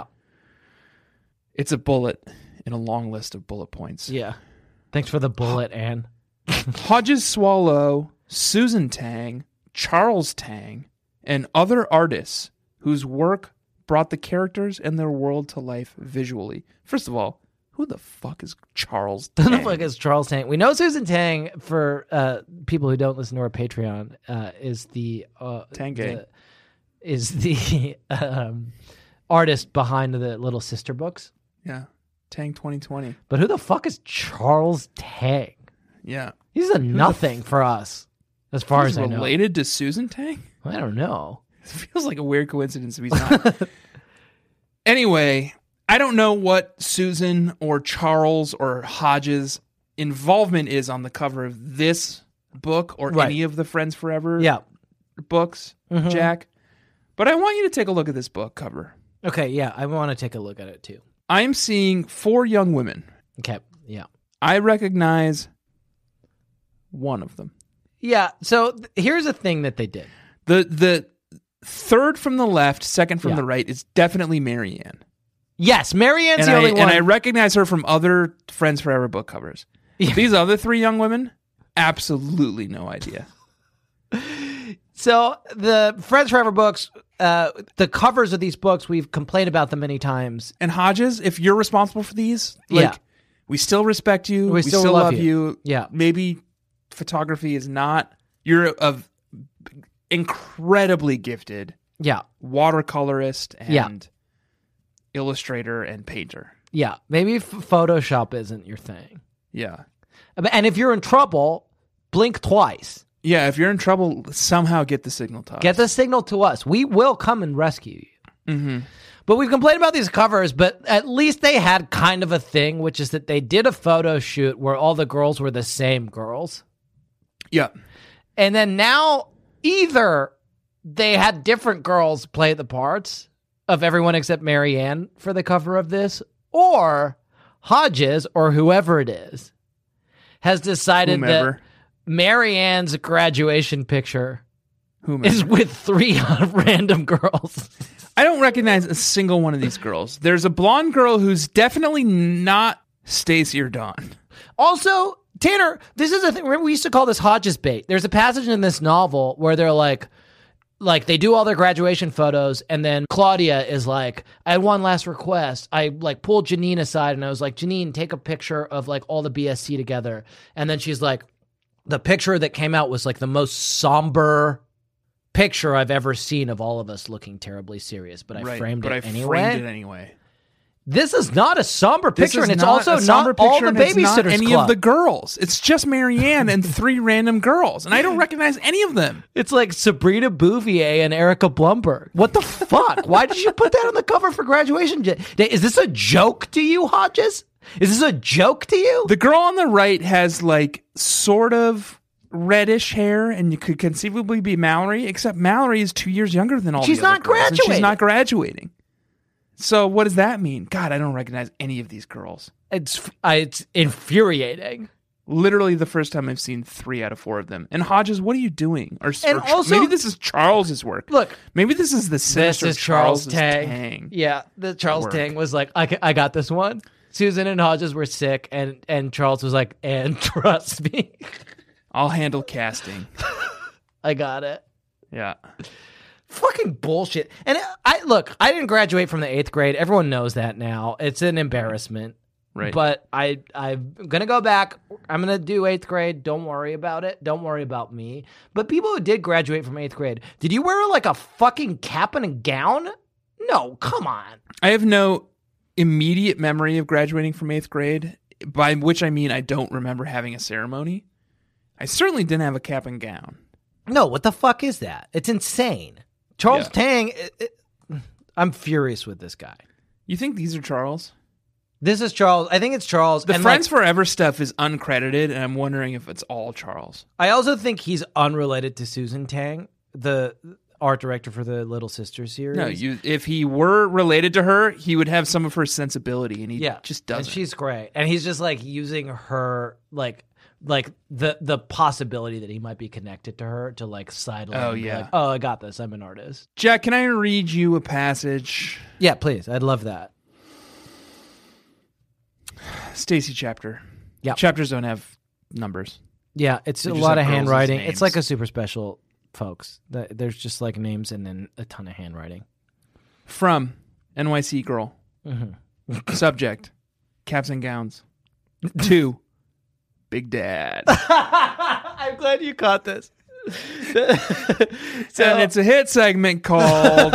it's a bullet in a long list of bullet points. Yeah, thanks for the bullet, Anne. Hodges Swallow, Susan Tang, Charles Tang, and other artists whose work brought the characters and their world to life visually. First of all, who the fuck is Charles Tang? Who the fuck is Charles Tang? We know Susan Tang, for uh, people who don't listen to our Patreon, uh, is the... Uh, Tang Gang. The, is the um, artist behind the Little Sister books. Yeah, Tang twenty twenty. But who the fuck is Charles Tang? Yeah. He's a nothing f- for us, as far He's as I know. Related to Susan Tang? I don't know. It feels like a weird coincidence if he's not. Anyway, I don't know what Susan or Charles or Hodges' involvement is on the cover of this book or right. any of the Friends Forever yeah. books, mm-hmm. Jack. But I want you to take a look at this book cover. Okay, yeah, I want to take a look at it too. I'm seeing four young women. Okay, yeah. I recognize one of them. Yeah, so th- here's a thing that they did. The the third from the left, second from yeah. the right is definitely Marianne. Yes, Marianne's and the I, only one. And I recognize her from other Friends Forever book covers. Yeah. These other three young women, absolutely no idea. So the Friends Forever books, uh, the covers of these books, we've complained about them many times. And Hodges, if you're responsible for these, like, yeah. we still respect you. We, we still, still love, love you. you. Yeah. Maybe photography is not, you're a incredibly gifted yeah. watercolorist and yeah. illustrator and painter. Yeah. Maybe f- Photoshop isn't your thing. Yeah. And if you're in trouble, blink twice. Yeah, if you're in trouble, somehow get the signal to us. Get the signal to us. We will come and rescue you. Mm-hmm. But we've complained about these covers, but at least they had kind of a thing, which is that they did a photo shoot where all the girls were the same girls. Yeah. And then now either they had different girls play the parts, of everyone except Marianne for the cover of this, or Hodges, or whoever it is, has decided Whomever. that Marianne's graduation picture Whomever. is with three random girls. I don't recognize a single one of these girls. There's a blonde girl who's definitely not Stacey or Dawn. Also, Tanner, this is a thing. Remember, we used to call this Hodges bait. There's a passage in this novel where they're like, like they do all their graduation photos, and then Claudia is like, I had one last request. I like pulled Janine aside, and I was like, Janine, take a picture of like all the B S C together. And then she's like, the picture that came out was like the most somber picture I've ever seen of all of us looking terribly serious, but I Right, framed but it I anyway. framed it anyway. This is not a somber This picture, is and it's not also a somber not all picture, the and it's not Babysitters any Club. of the girls. It's just Marianne and three random girls, and I don't recognize any of them. It's like Sabrina Bouvier and Erica Blumberg. What the fuck? Why did you put that on the cover for graduation day? Is this a joke to you, Hodges? Is this a joke to you? The girl on the right has like sort of reddish hair, and you could conceivably be Mallory, except Mallory is two years younger than all She's the other not girls, and graduating. She's not graduating. So what does that mean? God, I don't recognize any of these girls. It's I, it's infuriating. Literally the first time I've seen three out of four of them. And Hodges, what are you doing? Or, And or also- maybe this is Charles's work. Look, maybe this is the this sinister is Charles Charles's Tang. Tang. Yeah, the Charles work. Tang was like, I, ca- I got this one. Susan and Hodges were sick, and and Charles was like, and trust me, I'll handle casting. I got it. Yeah. Fucking bullshit. And I look, I didn't graduate from the eighth grade. Everyone knows that now. It's an embarrassment. Right. But I, I'm gonna go back. I'm gonna do eighth grade. Don't worry about it. Don't worry about me. But people who did graduate from eighth grade, did you wear like a fucking cap and a gown? No, come on. I have no immediate memory of graduating from eighth grade, by which I mean I don't remember having a ceremony. I certainly didn't have a cap and gown. No, what the fuck is that? It's insane. Charles Yeah. Tang. It, it, I'm furious with this guy. You think these are Charles? This is Charles. I think it's Charles. The and, Friends like, Forever stuff is uncredited, and I'm wondering if it's all Charles. I also think he's unrelated to Susan Tang, the art director for the Little Sisters series. No, you. If he were related to her, he would have some of her sensibility, and he yeah, just and doesn't. she's great, and he's just like using her, like, like the the possibility that he might be connected to her to like sidle. Oh, and be yeah. like, oh, I got this. I'm an artist. Jack, can I read you a passage? Yeah, please. I'd love that. Stacey chapter. Yeah. Chapters don't have numbers. Yeah, it's They a just lot have of girls' handwriting. names. It's like a super special, folks. The- There's just like names and then a ton of handwriting. From N Y C Girl. Mm-hmm. Subject, caps and gowns. Two, Big Dad. I'm glad you caught this. So And it's a hit segment called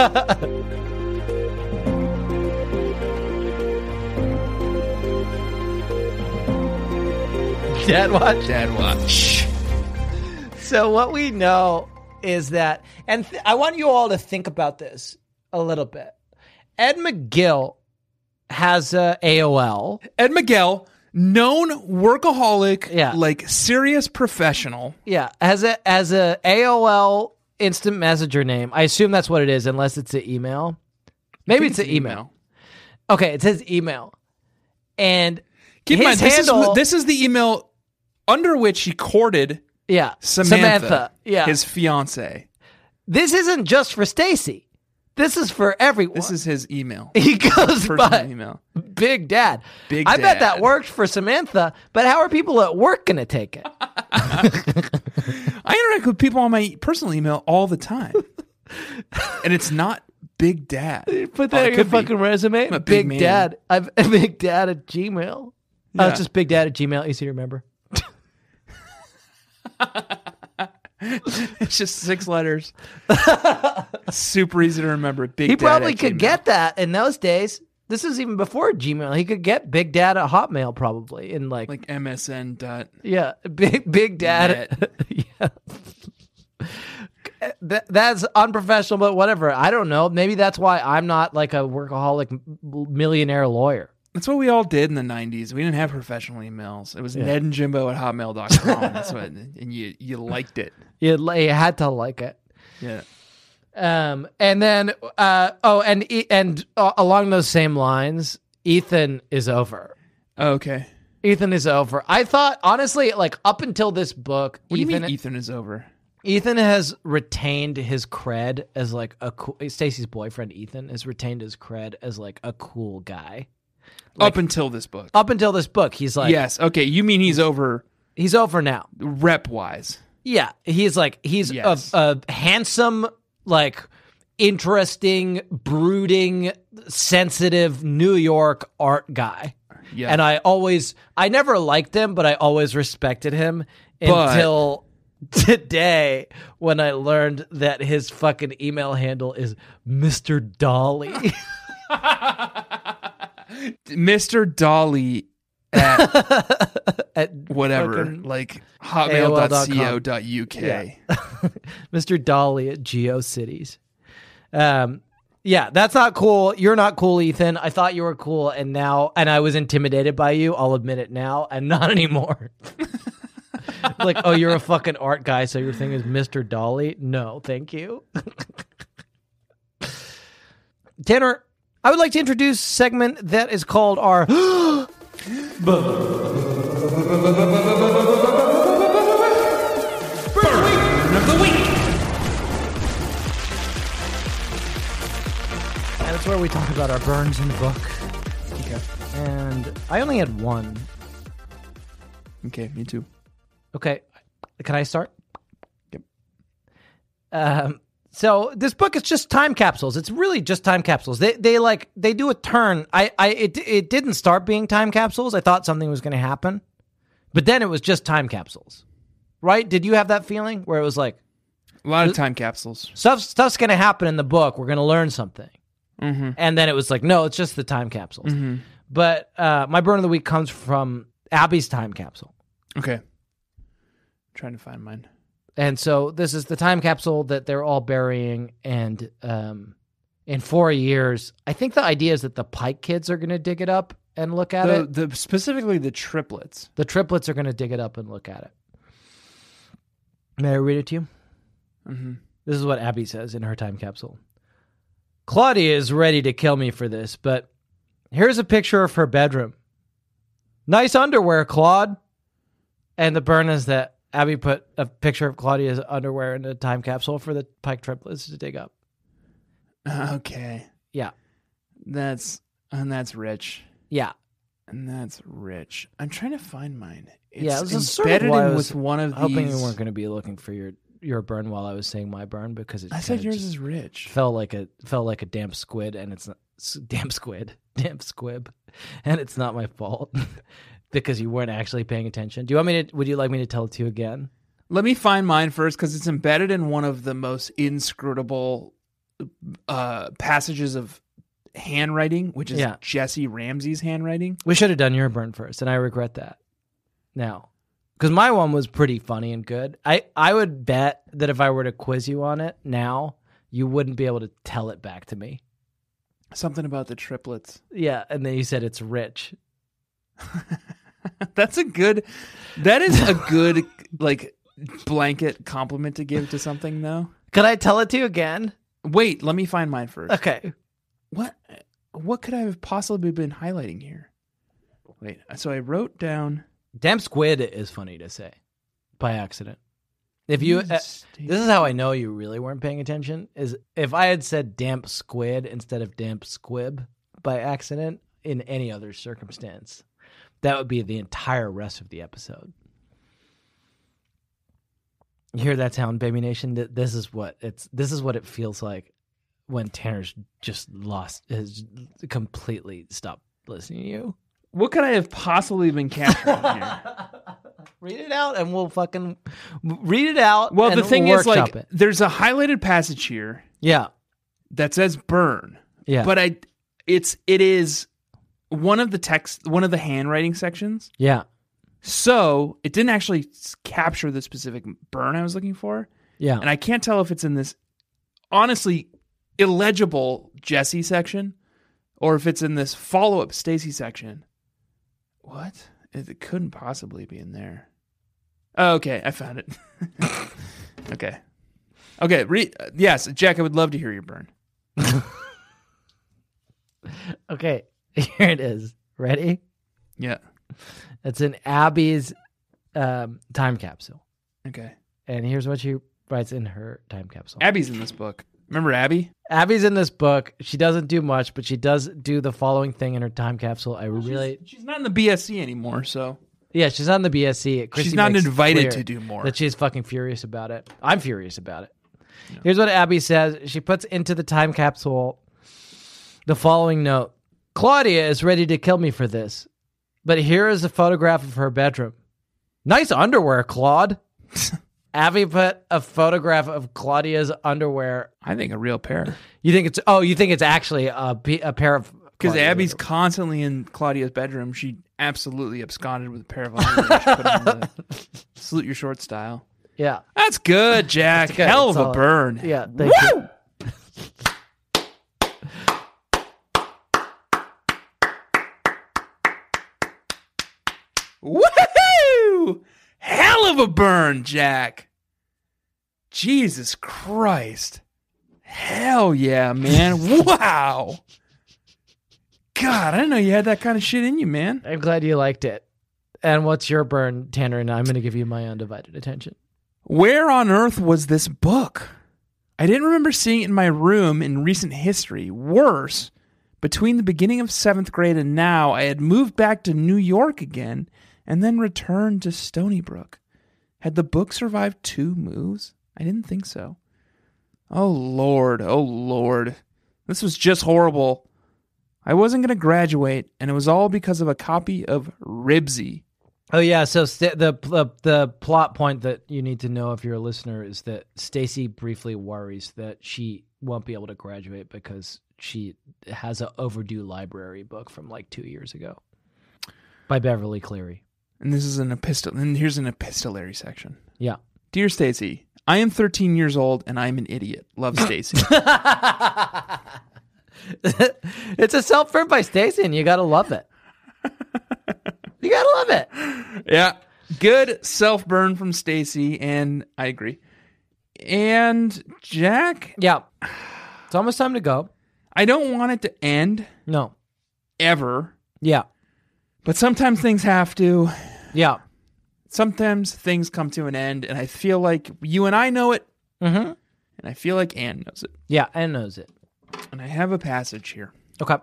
Dad Watch. Dad Watch. So what we know is that, and th- I want you all to think about this a little bit. Ed McGill has a A O L. Ed Miguel, known workaholic, Yeah. like serious professional. Yeah, has a as a A O L instant messenger name. I assume that's what it is, unless it's an email. Maybe it's an email. Okay, it says email, and Keep in his mind, this is, handle. this is the email under which he courted yeah, Samantha, Yeah, his fiance. this isn't just for Stacy. This is for everyone. This is his email. he goes Personal by email. Big Dad. Big I bet Dad. that worked for Samantha, but how are people at work going to take it? I interact with people on my personal email all the time, and it's not Big Dad. Put that Oh, it on your could be. fucking resume. I'm a Big big man. Dad. I've Big Dad at Gmail. Oh, Yeah. it's just Big Dad at Gmail. Easy to remember. It's just six letters. Super easy to remember. Big He Dad probably at could Gmail. get that in those days. This is even before Gmail. He could get Big Dad at Hotmail probably in like, like M S N dot. yeah, Big Big Dad. yeah. That, that's unprofessional, but whatever. I don't know. Maybe that's why I'm not like a workaholic m- millionaire lawyer. That's what we all did in the nineties. We didn't have professional emails. It was Ned and Jimbo at hotmail dot com. That's what, and you you liked it. You, you had to like it. Yeah. Um, and then, uh, oh, and E- and uh, along those same lines, Ethan is over. Okay. Ethan is over. I thought, honestly, like up until this book, What do you Ethan, mean Ethan is over? Ethan has retained his cred as like a cool. Stacy's boyfriend, Ethan, has retained his cred as like a cool guy. Like, Up until this book. Up until this book, he's like, yes. Okay. You mean he's over he's over now. rep wise? Yeah, he's like he's Yes. a, a handsome, like interesting, brooding, sensitive New York art guy. Yeah. And I always, I never liked him, but I always respected him But- until today when I learned that his fucking email handle is Mister Dolly. Mister Dolly at At whatever, fucking like A O L hotmail dot dot com. co dot U K. Yeah. Mister Dolly at GeoCities. Um, yeah, that's not cool. You're not cool, Ethan. I thought you were cool, and now, and I was intimidated by you. I'll admit it now, and not anymore. Like, oh, you're a fucking art guy, so your thing is Mister Dolly? No, thank you. Tanner, I would like to introduce a segment that is called our Burn of the week. And it's where we talk about our burns in the book. Okay. And I only had one. Okay, me too. Okay. Can I start? Yep. Um, so this book is just time capsules. It's really just time capsules. They they like they do a turn. I, I it it didn't start being time capsules. I thought something was going to happen. But then it was just time capsules. Right? Did you have that feeling where it was like A lot of time capsules. stuff stuff's going to happen in the book. We're going to learn something. Mm-hmm. And then it was like, no, it's just the time capsules. But uh, my burn of the week comes from Abby's time capsule. Okay. Trying to find mine. And so this is the time capsule that they're all burying. And um, in four years, I think the idea is that the Pike kids are going to dig it up and look at The, it. the specifically the triplets. The triplets are going to dig it up and look at it. May I read it to you? Mm-hmm. This is what Abby says in her time capsule. Claudia is ready to kill me for this, but here's a picture of her bedroom. Nice underwear, Claude. And the burn is that Abby put a picture of Claudia's underwear in a time capsule for the Pike triplets to dig up. Okay. Yeah. That's and that's rich. Yeah. And that's rich. I'm trying to find mine. It's yeah, this is sort of embedded why I in was with one of hoping these. you weren't going to be looking for your, your burn while I was saying my burn because it I said kinda yours just is rich. felt like a felt like a damp squid, and it's not s- damp squid, damp squib, and it's not my fault because you weren't actually paying attention. Do you want me to? Would you like me to tell it to you again? Let me find mine first because it's embedded in one of the most inscrutable uh, passages of handwriting, which is Yeah. Jesse Ramsey's handwriting. We should have done your burn first, and I regret that now. Because my one was pretty funny and good. I, I would bet that if I were to quiz you on it now, you wouldn't be able to tell it back to me. Something about the triplets. Yeah, and then you said it's rich. That's a good. That is a good like blanket compliment to give to something, though. Could I tell it to you again? Wait, let me find mine first. Okay. What? What could I have possibly been highlighting here? Wait. So I wrote down. Damp squid is funny to say by accident. If you, uh, this is how I know you really weren't paying attention. Is if I had said damp squid instead of damp squib by accident in any other circumstance, that would be the entire rest of the episode. You hear that sound, Baby Nation? Th- This is what it's. This is what it feels like when Tanner's just lost, has completely stopped listening to you. What could I have possibly been capturing here? Read it out, and we'll fucking read it out. Well, and the thing we'll is, like, workshop it. there's a highlighted passage here Yeah, that says "burn," yeah, but I, it's it is one of the text, one of the handwriting sections. yeah, So it didn't actually s- capture the specific burn I was looking for, yeah. and I can't tell if it's in this honestly illegible Jesse section or if it's in this follow-up Stacy section. What? It, it couldn't possibly be in there. Oh, okay, I found it. Okay. Okay, re- yes, Jack, I would love to hear your burn. Okay, here it is. Ready? Yeah. It's in Abby's um, time capsule. Okay. And here's what she writes in her time capsule. Abby's in this book. Remember Abby? Abby's in this book. She doesn't do much, but she does do the following thing in her time capsule. I really... She's, she's not in the B S C anymore, so... Yeah, she's on the B S C. Christy She's not makes invited clear to do more. That she's fucking furious about it. I'm furious about it. Yeah. Here's what Abby says. She puts into the time capsule the following note. Claudia is ready to kill me for this, but here is a photograph of her bedroom. Nice underwear, Claude. Abby put a photograph of Claudia's underwear. I think a real pair. You think it's... Oh, you think it's actually a, a pair of... Because Abby's underwear. Constantly in Claudia's bedroom. She absolutely absconded with a pair of underwear. She put on the salute your short style. Yeah. That's good, Jack. That's good. Hell It's of a all, burn. Yeah, thank Woo! you. Woohoo! Hell of a burn, Jack. Jesus Christ. Hell yeah, man. Wow. God, I didn't know you had that kind of shit in you, man. I'm glad you liked it. And what's your burn, Tanner? And I'm going to give you my undivided attention. Where on earth was this book? I didn't remember seeing it in my room in recent history. Worse, between the beginning of seventh grade and now, I had moved back to New York again and then returned to Stony Brook. Had the book survived two moves? I didn't think so. Oh, Lord. Oh, Lord. This was just horrible. I wasn't going to graduate, and it was all because of a copy of Ribsy. Oh, yeah. So st- the, the the plot point that you need to know if you're a listener is that Stacy briefly worries that she won't be able to graduate because she has an overdue library book from like two years ago by Beverly Cleary. And this is an epistle. And here's an epistolary section. Yeah. Dear Stacy, I am thirteen years old and I'm an idiot. Love, Stacy. It's a self-burn by Stacy, and you gotta love it. You gotta love it. Yeah, good self-burn from Stacy, and I agree. And Jack, Yeah, it's almost time to go. I don't want it to end No. ever, Yeah. but sometimes things have to. Yeah. Sometimes things come to an end, and I feel like you and I know it, Mm-hmm. and I feel like Anne knows it. Yeah, Anne knows it. And I have a passage here. Okay.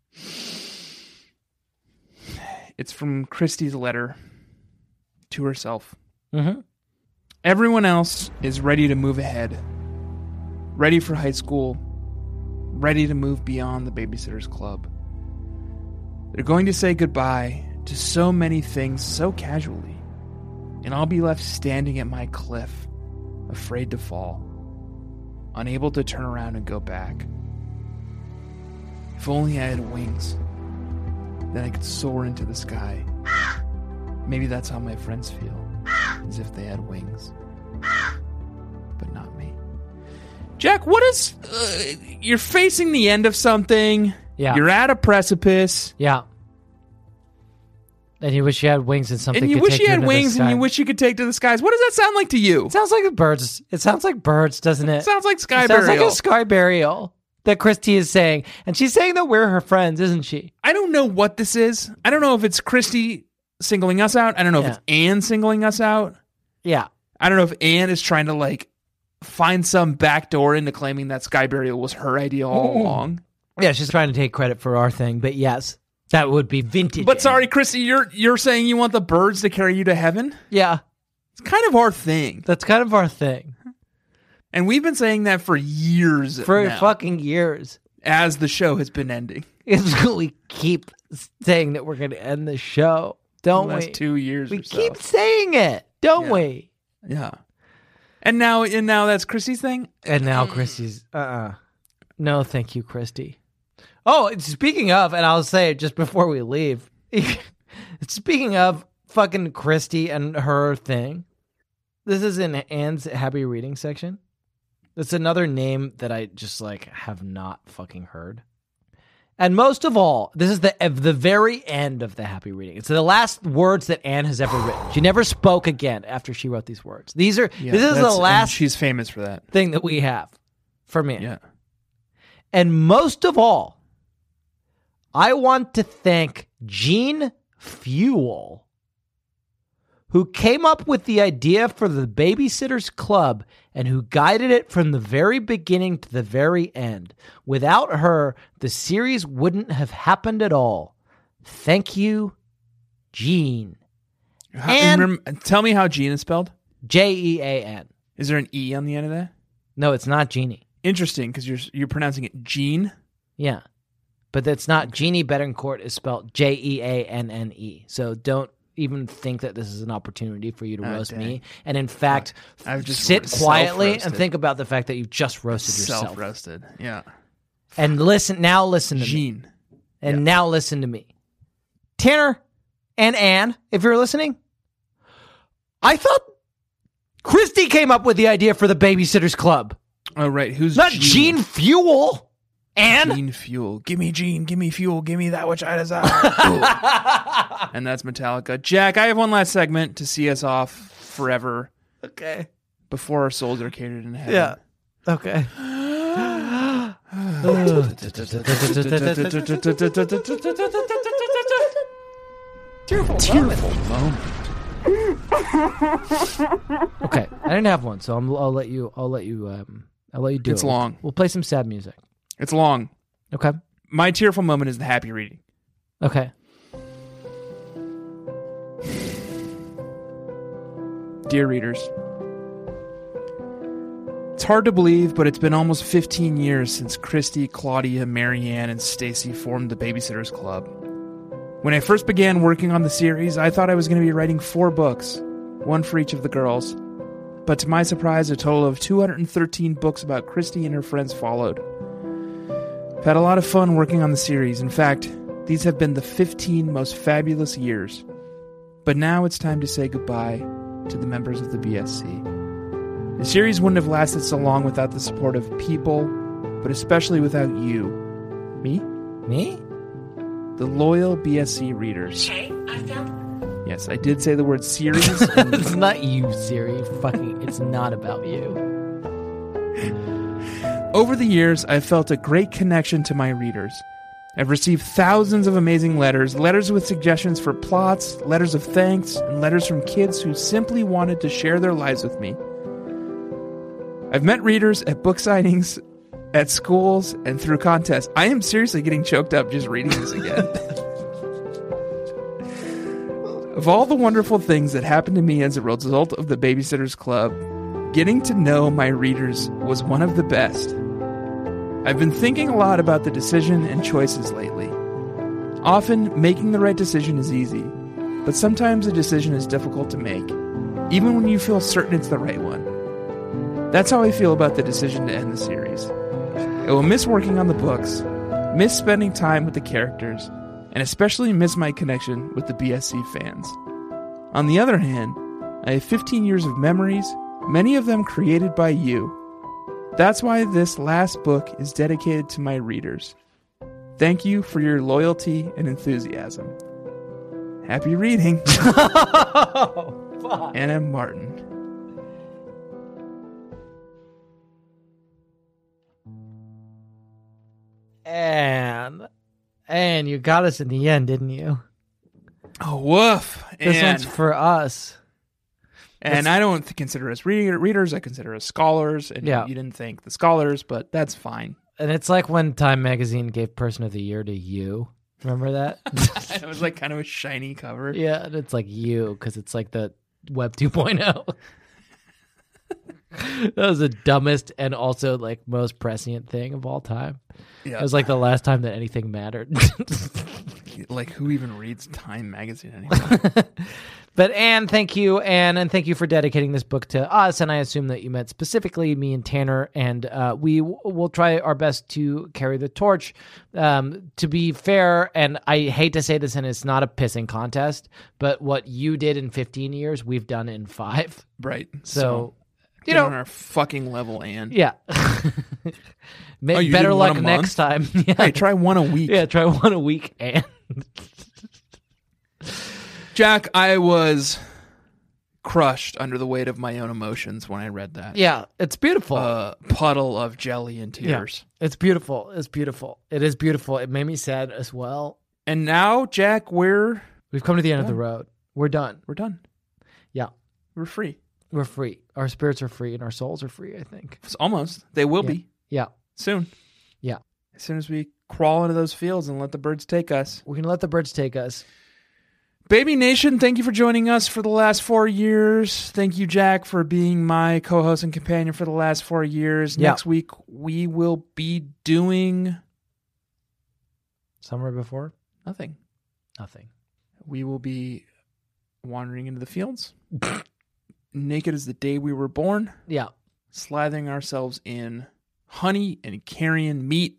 It's from Christy's letter to herself. Mm-hmm. Everyone else is ready to move ahead, ready for high school, ready to move beyond the Babysitter's Club. They're going to say goodbye to so many things so casually, and I'll be left standing at my cliff, afraid to fall, unable to turn around and go back. If only I had wings, then I could soar into the sky. Maybe that's how my friends feel, as if they had wings. But not me. Jack, what is... Uh, you're facing the end of something. Yeah. You're at a precipice. Yeah. And you wish you had wings and something. And you could wish take you had into the wings and sky. you wish you could take to the skies. What does that sound like to you? It sounds like birds. It sounds like birds, doesn't it? It sounds like sky It sounds burial. like a sky burial that Christy is saying. And she's saying that we're her friends, isn't she? I don't know what this is. I don't know if it's Christy singling us out. I don't know Yeah. if it's Anne singling us out. Yeah. I don't know if Anne is trying to like find some backdoor into claiming that sky burial was her idea all along. Yeah, she's trying to take credit for our thing, but yes, that would be vintage. But sorry, Christy, you're you're saying you want the birds to carry you to heaven? Yeah, It's kind of our thing. that's kind of our thing. And we've been saying that for years For now, fucking years. as the show has been ending. We keep saying that we're going to end the show, don't the last we? two years we or so. keep saying it, don't Yeah. we? Yeah. And now and now that's Christy's thing? And now Christy's, uh-uh. No, thank you, Christy. Oh, and speaking of, and I'll say it just before we leave, speaking of fucking Christy and her thing, this is in Anne's happy reading section. It's another name that I just like have not fucking heard. And most of all, this is the of the very end of the happy reading. It's the last words that Anne has ever written. She never spoke again after she wrote these words. These are Yeah, this is the that's- and last She's famous for that. thing that we have for me. Yeah. And most of all, I want to thank Gene Fuel, who came up with the idea for the Babysitters Club and who guided it from the very beginning to the very end. Without her, the series wouldn't have happened at all. Thank you, Gene. How, And- remember, tell me how Gene is spelled. J E A N. Is there an E on the end of that? No, it's not Genie. Interesting, because you're you're pronouncing it Gene. Yeah. But that's not Jeannie Betancourt is spelled J E A N N E. So don't even think that this is an opportunity for you to Oh, roast dang. me. And in fact, I've just sit ro- quietly and self-roasted. think about the fact that you just roasted yourself. Self roasted. Yeah. And listen, now listen to me. Gene. And Yeah. now listen to me. Tanner and Anne, if you're listening, I thought Christy came up with the idea for the Babysitters Club. Oh right, who's Not Gene Fuel. Anne? Gene Fuel. Give me Gene. Give me fuel. Give me that which I desire. Ooh. And that's Metallica. Jack, I have one last segment to see us off forever Okay. before our souls are catered in heaven. Yeah. Okay. Tearful moment. Okay, I didn't have one, so I'm, I'll let you. I'll let you. Um, I'll let you do It's it. long. We'll, we'll play some sad music. It's long. Okay. My tearful moment is the happy reading. Okay. Dear readers, it's hard to believe, but it's been almost fifteen years since Christy, Claudia, Marianne, and Stacy formed the Babysitters Club. When I first began working on the series, I thought I was going to be writing four books, one for each of the girls. But to my surprise, a total of two hundred thirteen books about Christy and her friends followed. I've had a lot of fun working on the series. In fact, these have been the fifteen most fabulous years. But now it's time to say goodbye to the members of the B S C. The series wouldn't have lasted so long without the support of people, but especially without you. Me? Me? The loyal B S C readers. Okay, I found. Yes, I did say the word series. and- It's not you, Siri. Fucking. It's not about you. Over the years, I've felt a great connection to my readers. I've received thousands of amazing letters, letters with suggestions for plots, letters of thanks, and letters from kids who simply wanted to share their lives with me. I've met readers at book signings, at schools, and through contests. I am seriously getting choked up just reading this again. Of all the wonderful things that happened to me as a result of the Babysitters Club, getting to know my readers was one of the best. I've been thinking a lot about the decision and choices lately. Often, making the right decision is easy, but sometimes a decision is difficult to make, even when you feel certain it's the right one. That's how I feel about the decision to end the series. I will miss working on the books, miss spending time with the characters, and especially miss my connection with the B S C fans. On the other hand, I have fifteen years of memories, many of them created by you. That's why this last book is dedicated to my readers. Thank you for your loyalty and enthusiasm. Happy reading. Anna Martin. And and you got us in the end, didn't you? Oh, woof. This and one's for us. and I don't th- consider us reading readers. I consider us scholars. And Yeah. you didn't think the scholars, but that's fine. And it's like when Time Magazine gave Person of the Year to you. Remember that? It was like kind of a shiny cover. Yeah, and it's like you because it's like the Web 2.0. That was the dumbest and also like most prescient thing of all time. Yeah. It was like the last time that anything mattered. Like, who even reads Time Magazine anymore? But Anne, thank you, Anne, and thank you for dedicating this book to us. And I assume that you meant specifically me and Tanner, and uh, we w- will try our best to carry the torch. Um, to be fair, and I hate to say this, and it's not a pissing contest, but what you did in fifteen years, we've done in five. Right. So, Get know- on our fucking level, Anne. Yeah. Maybe Oh, you better did one luck a next time. Yeah. Hey, try one a week. Yeah, try one a week. And Jack, I was crushed under the weight of my own emotions when I read that. yeah, it's beautiful. A puddle of jelly and Yeah. tears. It's beautiful. It's beautiful. It is beautiful. It made me sad as well. And now, Jack, we're We've come to the end of Done. the road. We're done. we're done. Yeah. We're free. We're free. Our spirits are free and our souls are free, I think. It's almost. They will Yeah. be Yeah. soon. Yeah. As soon as we crawl into those fields and let the birds take us. We're going to let the birds take us. Baby Nation, thank you for joining us for the last four years. Thank you, Jack, for being my co-host and companion for the last four years. Yeah. Next week, we will be doing Summer before? nothing. Nothing. We will be wandering into the fields, naked as the day we were born, Yeah. slathering ourselves in honey and carrion meat.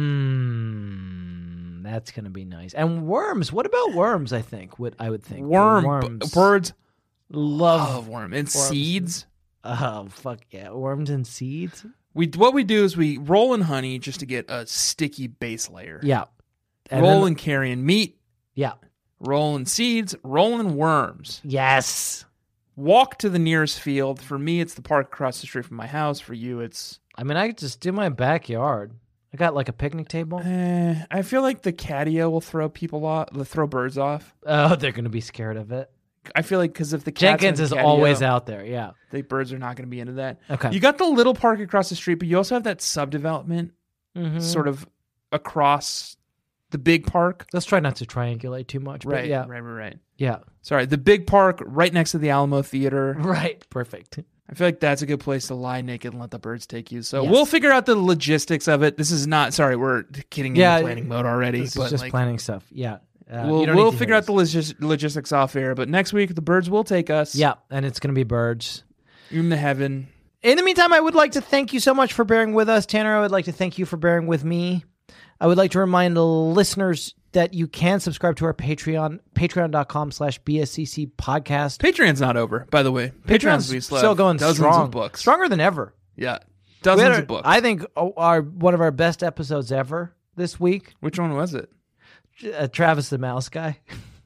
Mmm. That's going to be nice. And worms. What about worms, I think? What I would think. Worm. Worms. B- birds Love. love worm. And seeds. Oh, fuck yeah. Worms and seeds? We What we do is we roll in honey just to get a sticky base layer. Yeah. And roll then- in carrion meat. Yeah. Roll in seeds. Roll in worms. Yes. Walk to the nearest field. For me, it's the park across the street from my house. For you, it's... I mean, I could just do my backyard. I got like a picnic table. Eh, I feel like the catio will throw people off, will throw birds off. Oh, they're going to be scared of it. I feel like because if the cat's Jenkins in is the catio, always out there. Yeah. the birds are not going to be into that. Okay. You got the little park across the street, but you also have that subdevelopment Mhm. sort of across the big park. Let's try not to triangulate too much. But Right, yeah. right, right, right. Yeah. Sorry, the big park right next to the Alamo Theater. Right. Perfect. I feel like that's a good place to lie naked and let the birds take you. So Yes. we'll figure out the logistics of it. This is not, sorry, we're getting Yeah, into planning mode already. This but is just like, planning stuff. Yeah. Uh, we'll you don't we'll need to figure hear out the this. logis- logistics off air. But next week, the birds will take us Yeah. And it's going to be birds. into heaven. In the meantime, I would like to thank you so much for bearing with us. Tanner, I would like to thank you for bearing with me. I would like to remind the listeners that you can subscribe to our Patreon, patreon.com slash BSCC podcast. Patreon's not over, by the way. Patreon's we still still have going dozens strong. of books. Stronger than ever. Yeah, We dozens had a- of books. I think oh, our one of our best episodes ever this week. Which one was it? Uh, Travis the Mouse Guy.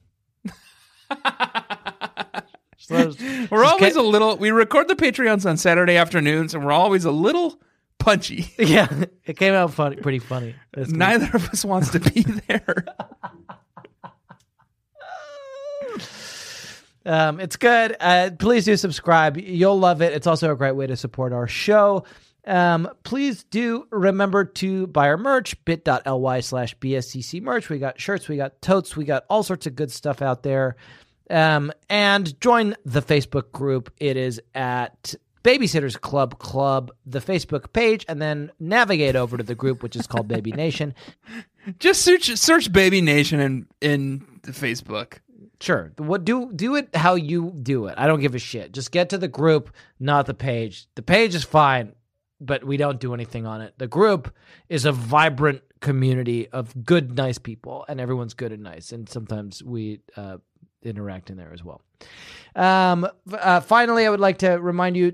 So, We're just always ca- a little. We record the Patreons on Saturday afternoons, and we're always a little punchy. yeah, it came out funny, pretty funny. This week. Neither of us wants to be there. Um, it's good. Uh, please do subscribe. You'll love it. It's also a great way to support our show. Um, please do remember to buy our merch, bit.ly slash BSCC merch. We got shirts, we got totes, we got all sorts of good stuff out there. Um, and join the Facebook group. It is at Babysitters Club Club, the Facebook page, and then navigate over to the group, which is called Baby Nation. Just search search Baby Nation in in the Facebook. Sure. What do do it how you do it. I don't give a shit. Just get to the group, not the page. The page is fine, but we don't do anything on it. The group is a vibrant community of good, nice people, and everyone's good and nice. And sometimes we uh, interact in there as well. Um, uh, finally, I would like to remind you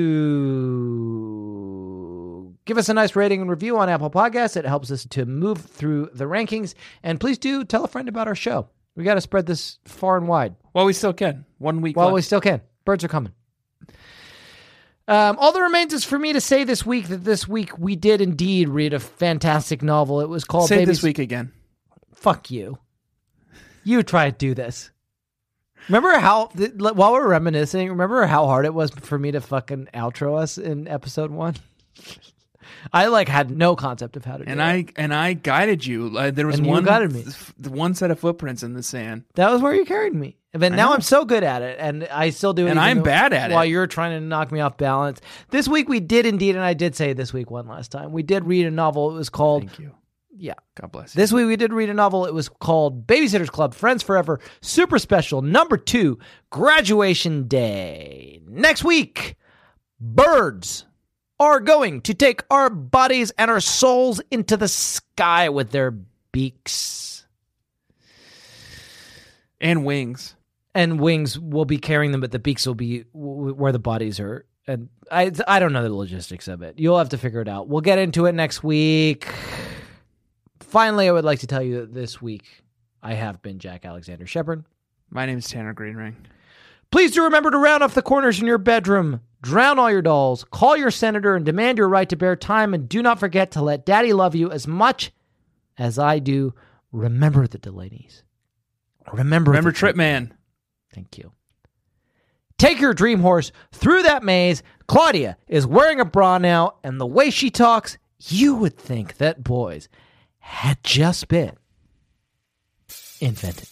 to give us a nice rating and review on Apple Podcasts. It helps us to move through the rankings. And please do tell a friend about our show. We got to spread this far and wide. Well, we still can. One week While left. we still can. Birds are coming. Um, all that remains is for me to say this week that this week we did indeed read a fantastic novel. It was called Say it Babies. this week again. Fuck you. You try to do this. Remember how, th- while we're reminiscing, remember how hard it was for me to fucking outro us in episode one? I like had no concept of how to do And it. I and I guided you. Uh, there was And you one guided me. the one set of footprints in the sand. That was where you carried me. But now know. I'm so good at it, and I still do it. And even I'm though- bad at it. While you're trying to knock me off balance. This week we did indeed, and I did say this week one last time, we did read a novel. It was called, Thank you. yeah. God bless you. This week we did read a novel. It was called Babysitters Club, Friends Forever, Super Special, Number Two, Graduation Day. Next week, birds are going to take our bodies and our souls into the sky with their beaks. And wings. And wings will be carrying them, but the beaks will be w- where the bodies are And I I don't know the logistics of it. You'll have to figure it out. We'll get into it next week. Finally, I would like to tell you that this week I have been Jack Alexander Shepard. My name is Tanner Greenring. Please do remember to round off the corners in your bedroom, drown all your dolls, call your senator, and demand your right to bear time. And do not forget to let Daddy love you as much as I do. Remember the Delaney's. Remember, Remember the Trip Man. Thank you. Take your dream horse through that maze. Claudia is wearing a bra now, and the way she talks, you would think that boys had just been invented.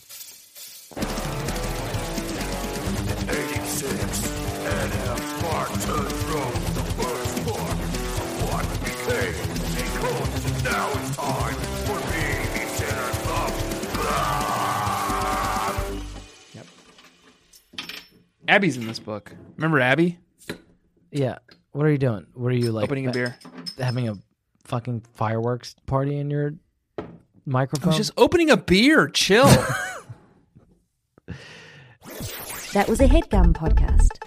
eighty-six N M Martin wrote the first book of what became a cult, and now it's time for Babysitters of Blood. Abby's in this book. Remember Abby? Yeah. What are you doing? What are you like? Opening a beer. Having a fucking fireworks party in your microphone? I was just opening a beer. Chill. That was a HeadGum podcast.